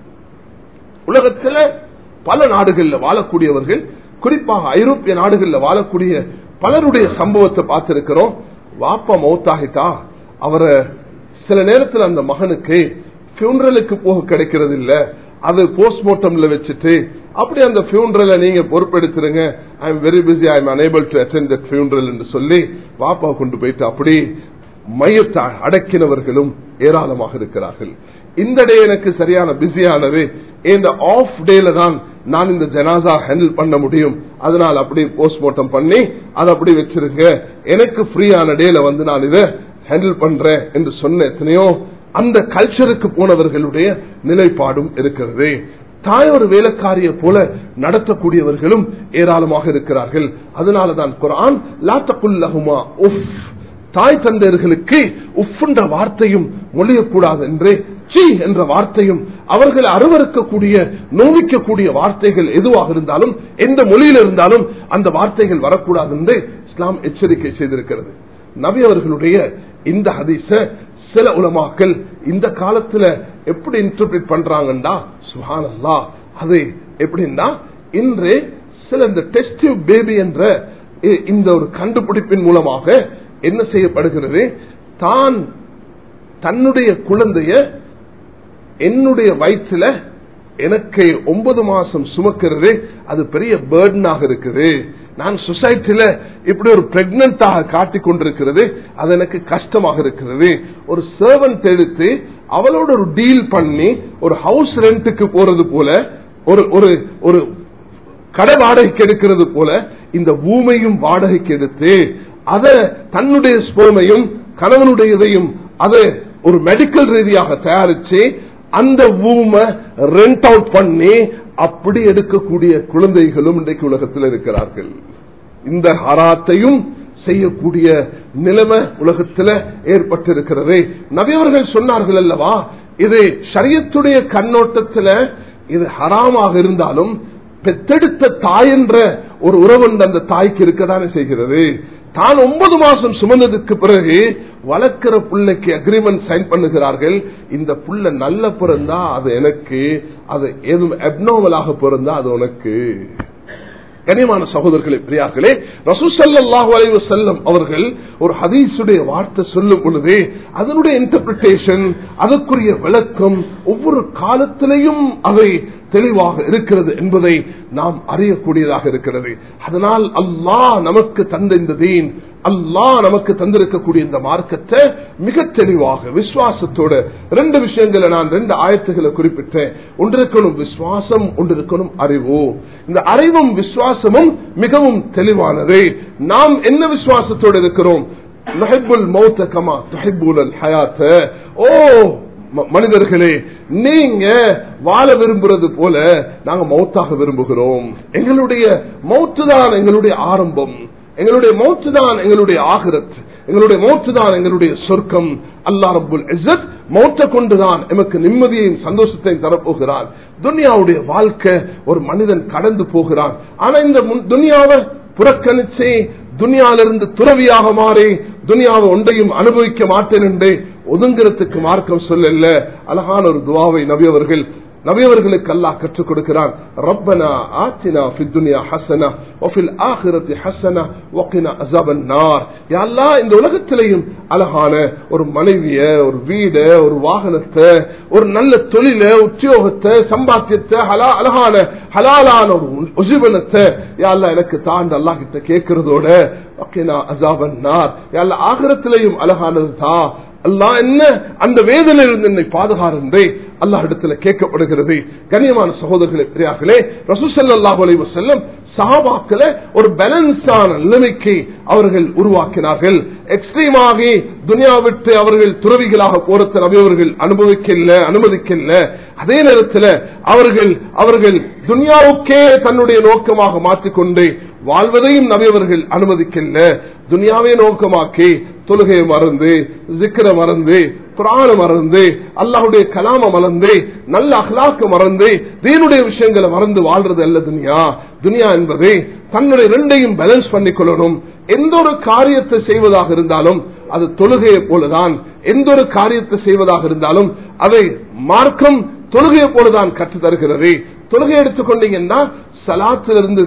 உலகத்தில் பல நாடுகளில் வாழக்கூடியவர்கள், குறிப்பாக ஐரோப்பிய நாடுகளில் வாழக்கூடிய பலருடைய சம்பவத்தை பார்த்திருக்கிறோம். வாப்பா மௌத்தாகிட்டா அவரை சில நேரத்தில் அந்த மகனுக்கு ஃபியூனரலுக்கு போக கிடைக்கிறது இல்ல, அது போஸ்ட்மார்ட்டம்ல வச்சுட்டு அப்படி அந்த ஃபியூனரலை நீங்க பொறுப்பெடுத்துருங்க, I am very busy, I am unable to attend that funeral என்று சொல்லி வாப்பா கொண்டு போயிட்டு அப்படி மையத்தை அடக்கினவர்களும் ஏராளமாக இருக்கிறார்கள். இந்த டே எனக்கு சரியான பிஸியானது, இந்த ஆஃப் டேல தான் நான் இந்த ஜனாசா ஹேண்டில் பண்ண முடியும், அதனால் அப்படி போஸ்ட்மார்ட்டம் பண்ணி அதை அப்படி வச்சிருங்க, எனக்கு ஃப்ரீயான டேல வந்து நான் இதை ஹேண்டில் பண்றேன் என்று சொன்ன எத்தனையோ அந்த கல்ச்சருக்கு போனவர்களுடைய நிலைப்பாடும் இருக்கிறது. தாய் ஒரு வேலைக்காரிய போல நடத்தக்கூடியவர்களும் ஏராளமாக இருக்கிறார்கள். அதனாலதான் குர்ஆன் லா தகுல் லஹுமா உஃப், தாய் தந்தையர்களுக்கு உஃப்ன்ற வார்த்தையும் மொழியக்கூடாது என்று, சீ என்ற வார்த்தையும், அவர்கள் அருவருக்கக்கூடிய நோவிக்கக்கூடிய வார்த்தைகள் எதுவாக இருந்தாலும் எந்த மொழியில் இருந்தாலும் அந்த வார்த்தைகள் வரக்கூடாது என்று இஸ்லாம் எச்சரிக்கை செய்திருக்கிறது. நபி அவர்களுடைய இந்த ஹதீஸ சில உலமாக்கள் இந்த காலத்துல எப்படி இன்டர்பிரேட் பண்றாங்கன்னா, சுப்ஹானல்லாஹ், அது எப்படின்னா இன்று சில இந்த டெஸ்ட் பேபி என்ற இந்த ஒரு கண்டுபிடிப்பின் மூலமாக என்ன செய்யப்படுகிறது, தான் தன்னுடைய குழந்தைய என்னுடைய வயிற்றுல எனக்கு 9 மாசம் சுமக்கிறது அது பெரிய பேர்டனாக இருக்குது, நான் சொசைட்டில இப்படி ஒரு பிரெக்னன்டாக காட்டிக் கொண்டிருக்கிறது அது எனக்கு கஷ்டமாக இருக்கிறது. ஒரு சர்வன்ட் எடுத்து அவளோட ஒரு டீல் பண்ணி ஒரு ஹவுஸ் ரெண்ட்டுக்கு போறது போல, ஒரு கடை வாடகைக்கு எடுக்கிறது போல இந்த ஊமையும் வாடகைக்கு எடுத்து அத தன்னுடைய ஸ்பெர்மையும் கணவனுடையதையும் அதை ஒரு மெடிக்கல் ரீதியாக தயாரிச்சு அந்த ஊமை ரெண்ட் அவுட் பண்ணி அப்படி எடுக்கக்கூடிய குழந்தைகளும் இன்றைக்கு உலகத்தில் இருக்கிறார்கள். இந்த ஹராத்தையும் செய்யக்கூடிய நிலைமை உலகத்தில் ஏற்பட்டிருக்கிறது. நபியவர்கள் சொன்னார்கள் அல்லவா, இது ஷரியத்துடைய கண்ணோட்டத்தில் இது ஹராமாக இருந்தாலும் பெத்தெடுத்த தாய் என்ற ஒரு உறவு அந்த தாய்க்கு இருக்கதானே செய்கிறது. தான் 9 மாசம் சுமந்ததுக்கு பிறகு வளர்க்கிற பிள்ளைக்கு அக்ரிமெண்ட் சைன் பண்ணுகிறார்கள், இந்த புள்ள நல்ல பிறந்தா அது எனக்கு, அது எதுவும் அப்நார்மலாக பிறந்தா அது உனக்கு. கனிமான சகோதரர்களே, பிரியார்களே, ரசூல் ஸல்லல்லாஹு அலைஹி வஸல்லம் அவர்கள் ஒரு ஹதீஸுடைய வார்த்தை சொல்லும் பொழுது அதனுடைய இன்டர்பிரிட்டேஷன், அதற்குரிய விளக்கம் ஒவ்வொரு காலத்திலையும் அதை தெளிவாக இருக்கிறது என்பதை நாம் அறியக்கூடியதாக இருக்கிறது. அதனால் அல்லாஹ் நமக்கு தந்த இந்த தீன், அல்லாஹ் நமக்கு தந்திருக்கக்கூடிய இந்த மார்க்கத்தை மிக தெளிவாக விசுவாசத்தோடு 2 விஷயங்களை நான் 2 ஆயத்துகளை குறிப்பிட்டேன். ஒன்றிருக்கணும் விசுவாசம், ஒன்றிருக்கணும் அறிவு. இந்த அறிவும் விசுவாசமும் மிகவும் தெளிவானது. நாம் என்ன விசுவாசத்தோடு இருக்கிறோம்? நஹிப்புல் மௌத கமா துஹிப்புல் ஹயாத். ஓ மனிதர்களே, நீங்க வாழ விரும்புறது போல நாங்க மௌத்தாக விரும்புகிறோம். எங்களுடைய மௌத்து தான் எங்களுடைய ஆரம்பம், எங்களுடைய மௌத்து தான் எங்களுடைய ஆகிரத், எங்களுடைய மௌத்து தான் எங்களுடைய சொர்க்கம். அல்லாஹ் ரப்புல் இஸ்ஸத் மௌத்தை கொண்டுதான் எமக்கு நிம்மதியையும் சந்தோஷத்தையும் தரப்போகிறான். துன்யாவுடைய வாழ்க்கை ஒரு மனிதன் கடந்து போகிறான். ஆனா இந்த துன்யாவை புறக்கணிச்சு துன்யாவிலிருந்து துறவியாக மாறி துன்யாவை ஒன்றையும் அனுபவிக்க மாட்டேன் என்று ஒதுங்கிறதுக்கு மார்க்கம் சொல்லல. அழகான ஒரு துஆவை நபியவர்களுக்கு அல்லாஹ் கற்றுக் கொடுக்கிறான். ரப்பனா ஆத்தினா ஃபித் துன்யா ஹஸனா வ ஃபில் ஆখিরাতি ஹஸனா வ கினா அஸாபன் நார். யா அல்லாஹ், இந்த உலகத்திலேயும் அழகான ஒரு மனைவிய, ஒரு வீட, ஒரு வாகனத்தை, ஒரு நல்ல தொழில, உத்தியோகத்தை, சம்பாத்தியத்தை, அழகான ஹலாலான ஒரு உஜீவனத்தை யா அல்லாஹ் எனக்கு தான் அல்லாஹ் கிட்ட கேட்கிறதோட வ கினா அஸாபன் நார். யா அல்லாஹ் ஆখিরাத்திலேயும் அழகானது தான். அல்லாஹ் என்ன அந்த வேதனையிலிருந்து என்னை பாதுகாரே அல்லாஹ் இடத்துல கேட்கப்படுகிறது. கண்ணியமான சகோதரர்களே, பெரியார்களே, ரசூல் ஸல்லல்லாஹு அலைஹி வஸல்லம் சஹாபாக்களை ஒரு பேலன்ஸான நிலைமைக்கு அவர்கள் உருவாக்கினார்கள். எக்ஸ்ட்ரீமாகி துன்யா விட்டு அவர்கள் துறவிகளாக போறத நபி அவர்கள் அனுமதிக்கல. அதே நேரத்தில் அவர்கள் துன்யாவுக்கே தன்னுடைய நோக்கமாக மாற்றிக்கொண்டு வாழ்வதையும் நபி அவர்கள் அனுமதிக்கல. துன்யாவே நோக்கமாக்கி தொழுகையை மறந்து, ஜிக்ர மறந்து, குர்ஆனை மறந்து, அல்லாஹ்வுடைய கலாம மறந்து, நல்ல அக்லாக்க மறந்து, தீனுடைய விஷயங்களை மறந்து வாழ்றது அல்ல துன்யா. துன்யா என்பது தன்னுடைய 2ஐயும் பேலன்ஸ் பண்ணிக்கொள்ளணும். எந்த ஒரு காரியத்தை செய்வதாக இருந்தாலும் அது தொழுகையை போலதான். எந்த ஒரு காரியத்தை செய்வதாக இருந்தாலும் அதை மார்க்கம் தொழுகையை போலதான் கற்று தருகிறது. தொழுகை எடுத்துக்கொண்டீங்கன்னா சலாத்திலிருந்து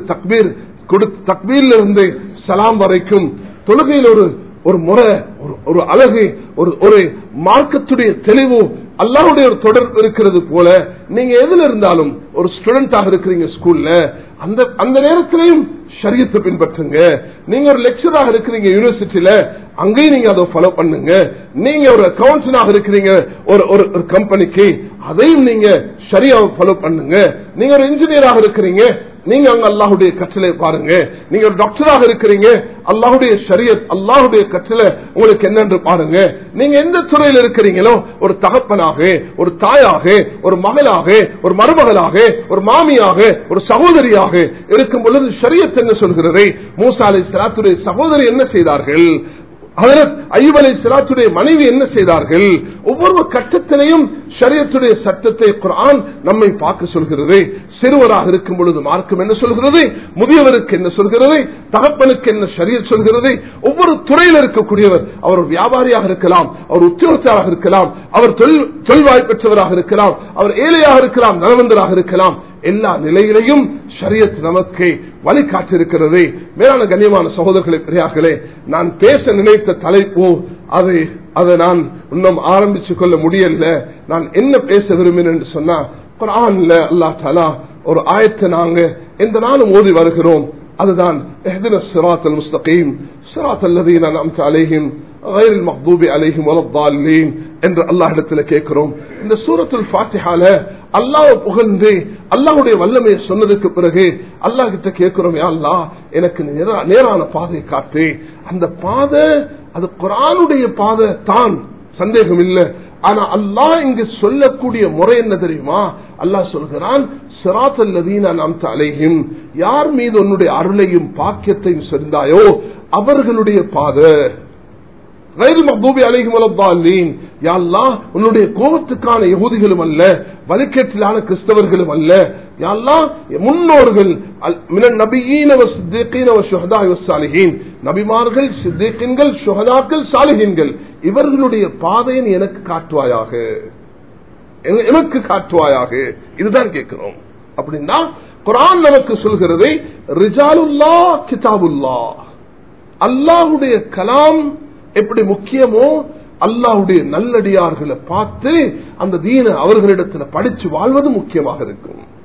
தக்பீர்ல இருந்து சலாம் வரைக்கும் தொழுகையில் ஒரு முறை, ஒரு அழகு, ஒரு மார்க்கத்துடைய தெளிவு, அல்லாஹ்வுடைய ஒரு தொடர்பு இருக்கிறது போல நீங்க எதுல இருந்தாலும் ஒரு ஸ்டூடெண்டாக இருக்கிறீங்க ஸ்கூல்ல, அந்த நேரத்திலையும் ஷரியத்தை பின்பற்றுங்க. நீங்க ஒரு லெக்சராக இருக்கிறீங்க யூனிவர்சிட்டியில, அங்கேயும் நீங்க அதை ஃபாலோ பண்ணுங்க. நீங்க ஒரு அக்கவுண்டன்டாக இருக்கிறீங்க ஒரு கம்பெனிக்கு, அதையும் நீங்க ஷரியாவை ஃபாலோ பண்ணுங்க. நீங்க ஒரு இன்ஜினியராக இருக்கிறீங்க, நீங்க அங்க அல்லாஹ்வுடைய கட்டளை பாருங்க. நீங்க ஒரு டாக்டராக இருக்கிறீங்க, அல்லாஹ்வுடைய ஷரியத், அல்லாஹ்வுடைய கட்டளை உங்களுக்கு என்னன்னு பாருங்க. நீங்க எந்த துறையில் இருக்கிறீங்களோ, ஒரு தகப்பனாக, ஒரு தாயாக, ஒரு மகளாக, ஒரு மருமகளாக, ஒரு மாமியாக, ஒரு சகோதரியாக இருக்கும் பொழுது ஷரியத் என்ன சொல்கிறது? மூசா அலைஹிஸ்ஸலாத்துடைய சகோதரி என்ன செய்தார்கள்? ஹஜ்ரத் அய்யூப் அலைஹிஸ்ஸலாத்துடைய மனைவி என்ன செய்தார்கள்? ஒவ்வொரு கட்டத்திலையும் ஷரியத்துடைய சட்டத்தை குர்ஆன் நம்மை பார்க்க சொல்கிறது. சிறுவராக இருக்கும் பொழுது மார்க்கம் என்ன சொல்கிறது? முதியவருக்கு என்ன சொல்கிறது? தகப்பனுக்கு என்ன ஷரியத் சொல்கிறது? ஒவ்வொரு துறையில் இருக்கக்கூடியவர், அவர் வியாபாரியாக இருக்கலாம், அவர் உத்தியோகத்தராக இருக்கலாம், அவர் தொழில்வாய்ப்பு பெற்றவராக இருக்கலாம், அவர் ஏழையாக இருக்கலாம், தனவந்தராக இருக்கலாம், எல்லா நிலையிலையும் ஷரியத் நமக்கு வழிகாட்டிருக்கிறது. மேலான கண்ணியமான சகோதரர்களே, பெரியார்களே, நான் பேச நினைத்த தலைப்பு அதை நான் இன்னும் ஆரம்பிச்சுக் கொள்ள முடியல. நான் என்ன பேச விரும்பினேன் என்று சொன்னா, குர்ஆன்ல அல்லாஹ் தஆலா ஒரு ஆயத்தை நாங்க எந்த நாளும் ஓதி வருகிறோம். அதுதான் இஹ்தினஸ் ஸிராத்தல் முஸ்தகீம் ஸிராத்தல் லதீன அன்அம்த அலைஹிம் கைரில் மக்தூபி அலைஹிம் வலத்தால்லீன் என்று அல்லாஹ்விடத்தில் கேட்கிறோம். இந்த சூரத்துல் ஃபாத்திஹால அல்லாஹ் புகழ்ந்து அல்லாஹ்வுடைய வல்லமையை சொன்னதுக்கு பிறகு அல்லாஹ் கிட்ட கேட்கிறோம், யா அல்லாஹ் எனக்கு நேரான பாதையை காட்டு. அந்த பாதை அது குர்ஆனுடைய பாதை தான், சந்தேகம் இல்லை. ஆனா அல்லாஹ் இங்கு சொல்லக்கூடிய முறை என்ன தெரியுமா? அல்லாஹ் சொல்கிறான், ஸிராத்தல் லதீன அன்அம்த அலைஹிம், யார் மீது உன்னுடைய அருளையும் பாக்கியத்தையும் சொன்னாயோ அவர்களுடைய பாதை. உன்னுடைய கோபத்துக்கான யகூதிகளும் அல்ல, வழிகேட்டிலான கிறிஸ்தவர்களும் அல்ல. முன்னோர்கள் நபிமார்கள், சித்திகீன்கள், ஷுஹதாக்கள், சாலிஹீன்கள், இவர்களுடைய பாதையை எனக்கு காட்டுவாயாக, எனக்கு காட்டுவாயாக. இதுதான் கேட்கிறோம். அப்படின்னா குர்ஆன் நமக்கு சொல்கிறது, ரிஜாலுல்லாஹ் கிதாபுல்லாஹ், அல்லாஹ்வுடைய கலாம் எப்படி முக்கியமோ அல்லாஹ்வுடைய நல்லடியார்களை பார்த்து அந்த தீன அவர்களிடத்தில் படிச்சு வாழ்வது முக்கியமாக இருக்கும்.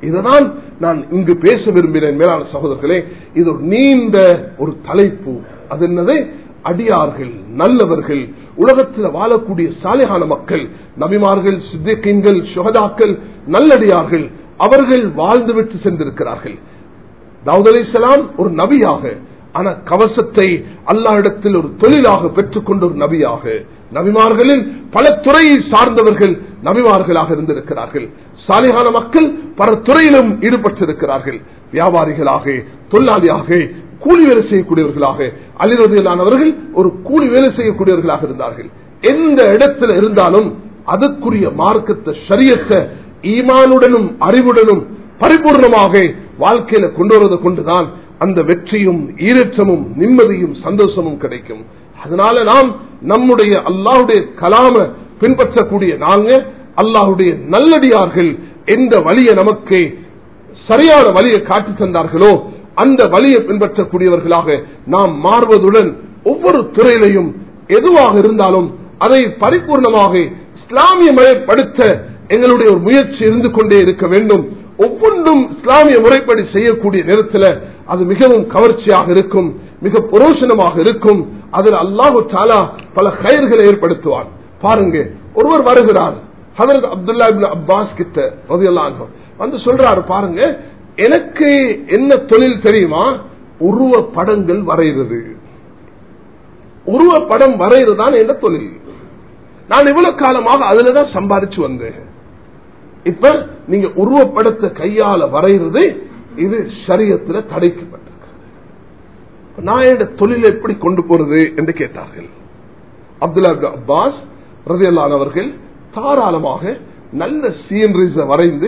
இதுதான் நான் இங்கு பேச விரும்பினேன். மேலான சகோதரர்களே, இது ஒரு நீண்ட ஒரு தலைப்பு. அது என்னது? அடியார்கள், நல்லவர்கள், உலகத்தில் வாழக்கூடிய சாலிஹான மக்கள், நபிமார்கள், சித்திகீன்கள், சுஹதாக்கள், நல்லடியார்கள், அவர்கள் வாழ்ந்துவிட்டு சென்றிருக்கிறார்கள். தாவூத் அலைஹிஸ்ஸலாம் ஒரு நபியாக, ஆனா கவசத்தை அல்லாஹ்விடத்தில் ஒரு தொழிலாக பெற்றுக்கொண்ட ஒரு நபியாக, நபிமார்களில் பல துறையை சார்ந்தவர்கள் நபிமார்களாக இருந்திருக்கிறார்கள். சாலிஹான மக்கள் பல துறையிலும் ஈடுபட்டிருக்கிறார்கள். வியாபாரிகளாக, தொழிலாளியாக, கூலி வேலை செய்யக்கூடியவர்களாக. அலி ரலியல்லாஹு அவர்கள் ஒரு கூலி வேலை செய்யக்கூடியவர்களாக இருந்தார்கள். எந்த இடத்துல இருந்தாலும் அதற்குரிய மார்க்கத்தை, ஷரியத்தை ஈமானுடனும் அறிவுடனும் பரிபூர்ணமாக வாழ்க்கையில கொண்டு வருவதை கொண்டுதான் அந்த வெற்றியும் ஈரற்றமும் நிம்மதியும் சந்தோஷமும் கிடைக்கும். அதனால நாம் நம்முடைய அல்லாஹ்வுடைய கலாம பின்பற்றக்கூடிய நாங்க அல்லாஹ்வுடைய நல்லடியார்கள் எந்த வழியை நமக்கு சரியான வழியை காட்டி தந்தார்களோ அந்த வழியை பின்பற்றக்கூடியவர்களாக நாம் மாறுவதுடன் ஒவ்வொரு துறையிலையும் எதுவாக இருந்தாலும் அதை பரிபூர்ணமாக இஸ்லாமியமயப்படுத்த எங்களுடைய ஒரு முயற்சி இருந்து கொண்டே இருக்க வேண்டும். ஒவ்வொன்றும் இஸ்லாமிய முறைப்படி செய்யக்கூடிய நேரத்தில் அது மிகவும் கவர்ச்சியாக இருக்கும், மிக புரோஷனமாக இருக்கும். அதில் அல்லாஹு தஆலா பல கைர்களை ஏற்படுத்துவான். பாருங்க, ஒருவர் வருகிறார் ஹஜ்ரத் அப்துல்லா இப்னு அப்பாஸ் கிட்ட ரலியல்லாஹு அன்ஹு வந்து சொல்றாரு, பாருங்க எனக்கு என்ன தொழில் தெரியுமா? உருவ படங்கள் வரைகிறது. உருவ படம் வரைகிறதுதான் என்ன தொழில். நான் இவ்வளவு காலமாக அதுலதான் சம்பாதிச்சு வந்தேன். இப்ப நீங்க உருவப்படத்தை கையால வரைகிறது இது ஷரியத்துல தடைக்கப்பட்டிருக்கு. நான் என் தொழிலை எப்படி கொண்டு போறது என்று கேட்டார்கள். அப்துல்லா இப்னு அப்பாஸ் ரலியல்லாஹு அன்ஹு அவர்கள் தாராளமாக நல்ல சீனரிஸ வரைந்து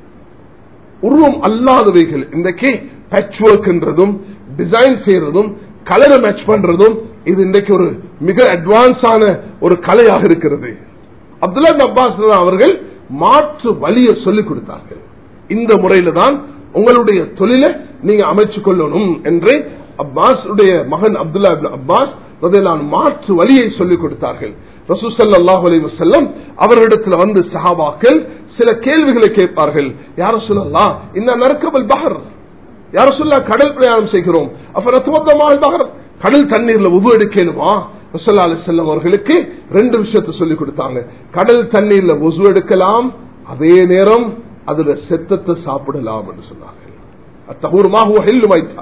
உருவம் அல்லாதவைகள், இன்றைக்கு பேட்ச் ஒர்க் என்றதும் டிசைன் செய்யறதும் கலரை மேட்ச் பண்றதும் இது இன்றைக்கு ஒரு மிக அட்வான்ஸான ஒரு கலையாக இருக்கிறது. அப்துல்லா இப்னு அப்பாஸ் அவர்கள் மாற்று வழியை சொல்லிக் கொடுத்தார்கள். இந்த முறையில தான் உங்களுடைய தொழிலை நீங்க அமைச்சு கொள்ளணும் என்று அப்பாஸ் மகன் அப்துல்லா இப்னு அப்பாஸ் மாற்று வழியை சொல்லிக் கொடுத்தார்கள். ரசூல் ஸல்லல்லாஹு அலைஹி வஸல்லம் அவர்களிடத்தில் வந்து சஹாபாக்கள் சில கேள்விகளை கேட்பார்கள். யா ரசூலல்லாஹ் இன்னா நர்கபுல் பஹர், யா ரசூலல்லாஹ் கடல் பிரயாணம் செய்கிறோம், அஃபனதுவத்தமால் பஹர், கடல் தண்ணீர்ல உது எடுக்கணுமா? ரசூலுல்லாஹி அலைஹி வஸல்லம் அவர்களுக்கு ரெண்டு விஷயத்தை சொல்லிக் கொடுத்தாங்க. கடல் தண்ணீர்ல உது எடுக்கலாம், அதே நேரம் அதுல செத்தத்தை சாப்பிடலாம் என்று சொன்னார்கள். அத்தஹூர் மா ஹுவ ஹில்லு மைத்தா.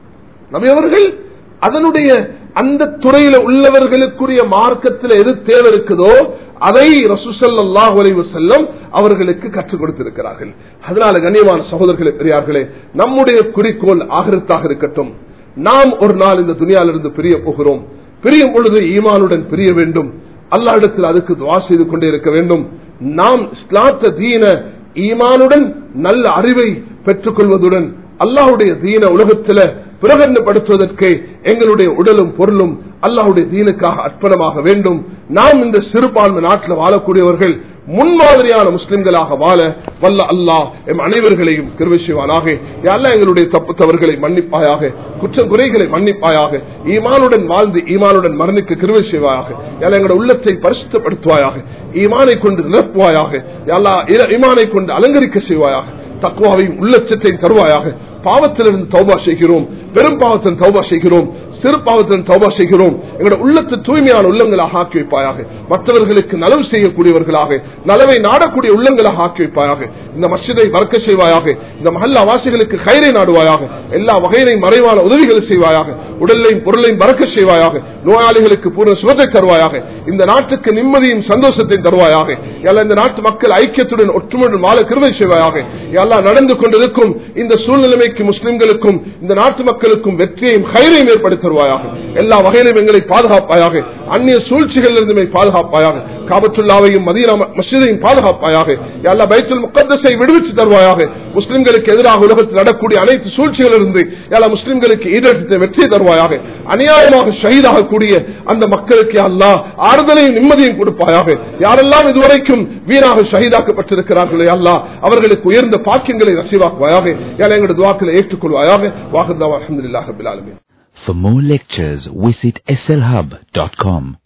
நபி அவர்கள் அதனுடைய அந்த துறையில உள்ளவர்களுக்குரிய மார்க்கத்தில் எது தேவை இருக்குதோ அதை ரசூல் ஸல்லல்லாஹு அலைஹி வஸல்லம் அவர்களுக்கு கற்றுக் கொடுத்திருக்கிறார்கள். அதனால கண்ணியமான சகோதரர்களே, பெரியார்களே, நம்முடைய குறிக்கோள் ஆகிரத்தாக இருக்கட்டும். நாம் ஒரு நாள் இந்த துனியாவிலிருந்து பிரிய போகிறோம். பிரியும் பொழுது ஈமானுடன் பிரிய வேண்டும். அல்லாஹ்விடத்தில் அதுக்கு துஆ செய்து கொண்டே இருக்க வேண்டும். நாம் இஸ்லாத்த தீன ஈமானுடன் நல்ல அறிவை பெற்றுக் கொள்வதுடன் அல்லாஹ்வுடைய தீன உலகத்தில் பிரகடனப்படுத்துவதற்கு எங்களுடைய உடலும் பொருளும் அல்லாஹ்வுடைய தீனுக்காக அர்ப்பணமாக வேண்டும். நாம் இந்த சிறுபான்மை நாட்டில் வாழக்கூடியவர்கள் முன்மாதிரியான முஸ்லிம்களாக வாழ வல்ல அல்லாஹ் எம் அனைவர்களையும் கிருபை செய்வானாக. யா அல்லாஹ் எங்களுடைய தப்பு தவறுகளை மன்னிப்பாயாக, குற்றம் குறைகளை மன்னிப்பாயாக, ஈமானுடன் வாழ்ந்து ஈமானுடன் மரணிக்க கிருபை செய்வாயாக. யா அல்லாஹ் எங்களுடைய உள்ளத்தை பரிசுத்தப்படுத்துவாயாக, ஈமானை கொண்டு நிரப்புவாயாக. யா அல்லாஹ் ஈமானை கொண்டு அலங்கரிக்க செய்வாயாக, தக்வாவையும் உள்ளச்சத்தையும் தருவாயாக. பாவத்திலிருந்து தௌபா செய்கிறோம், பெரும் பாவத்தின் தௌபா செய்கிறோம், சிறு பாவத்தின் தௌபா செய்கிறோம். எங்களுடைய உள்ளத்தை தூய்மையான உள்ளங்களாக ஆக்கி வைப்பாயாக. மற்றவர்களுக்கு நலவு செய்யக்கூடியவர்களாக, நலவை நாடக்கூடிய உள்ளங்களாக ஆக்கி வைப்பாயாக. இந்த மஸ்ஜிதை வர்க்க செய்வாயாக. இந்த மஹல்லா வாசிகளுக்கு கைரை நாடுவாயாக. எல்லா வகையிலையும் மறைவான உதவிகளை செய்வாயாக. உடலையும் பொருளையும் வர்க்க செய்வாயாக. நோயாளிகளுக்கு பூர்ண சுகத்தை தருவாயாக. இந்த நாட்டுக்கு நிம்மதியும் சந்தோஷத்தையும் தருவாயாக. இந்த நாட்டு மக்கள் ஐக்கியத்துடன் ஒற்றுமையுடன் வாழ கிருபை செய்வாயாக. எல்லாம் நடந்து கொண்டிருக்கும் இந்த சூழ்நிலைமைக்கு முஸ்லிம்களுக்கும் இந்த நாட்டு மக்களுக்கும் வெற்றியையும் கைரையும் ஏற்படுத்த தருவாயாக. எல்லா வகையிலும் எங்களை பாதுகாப்பாயாக. அந்நிய சூழ்ச்சிகளில் இருந்து பாதுகாப்பாயாக. காபத்துல்லாவையும் மதீனா மஸ்ஜிதையும் பாதுகாப்பாயாக. யா பைத்துல் முகத்தஸை விடுவித்து தருவாயாக. முஸ்லிம்களுக்கு எதிராக உலகத்தில் நடக்கூடிய அனைத்து சூழ்ச்சிகளிலிருந்து யா முஸ்லிம்களுக்கு ஈடேற்றத்தை வெற்றி தருவாயாக. அநியாயமாக ஷஹீதாக கூடிய அந்த மக்களுக்கு அல்லாஹ் ஆறுதலையும் நிம்மதியும் கொடுப்பாயாக. யாரெல்லாம் இதுவரைக்கும் வீராக ஷஹீதாக்கப்பட்டிருக்கிறார்களே அல்லாஹ் அவர்களுக்கு உயர்ந்த பாக்கியங்களை நசீவாக்குவாயாக. யா எங்களுடைய துஆக்களை ஏற்றுக்கொள்வாயாக. வாஹிர் தஅவானா அல்ஹம்துலில்லாஹி ரப்பில் ஆலமீன். For more lectures, visit slhub.com.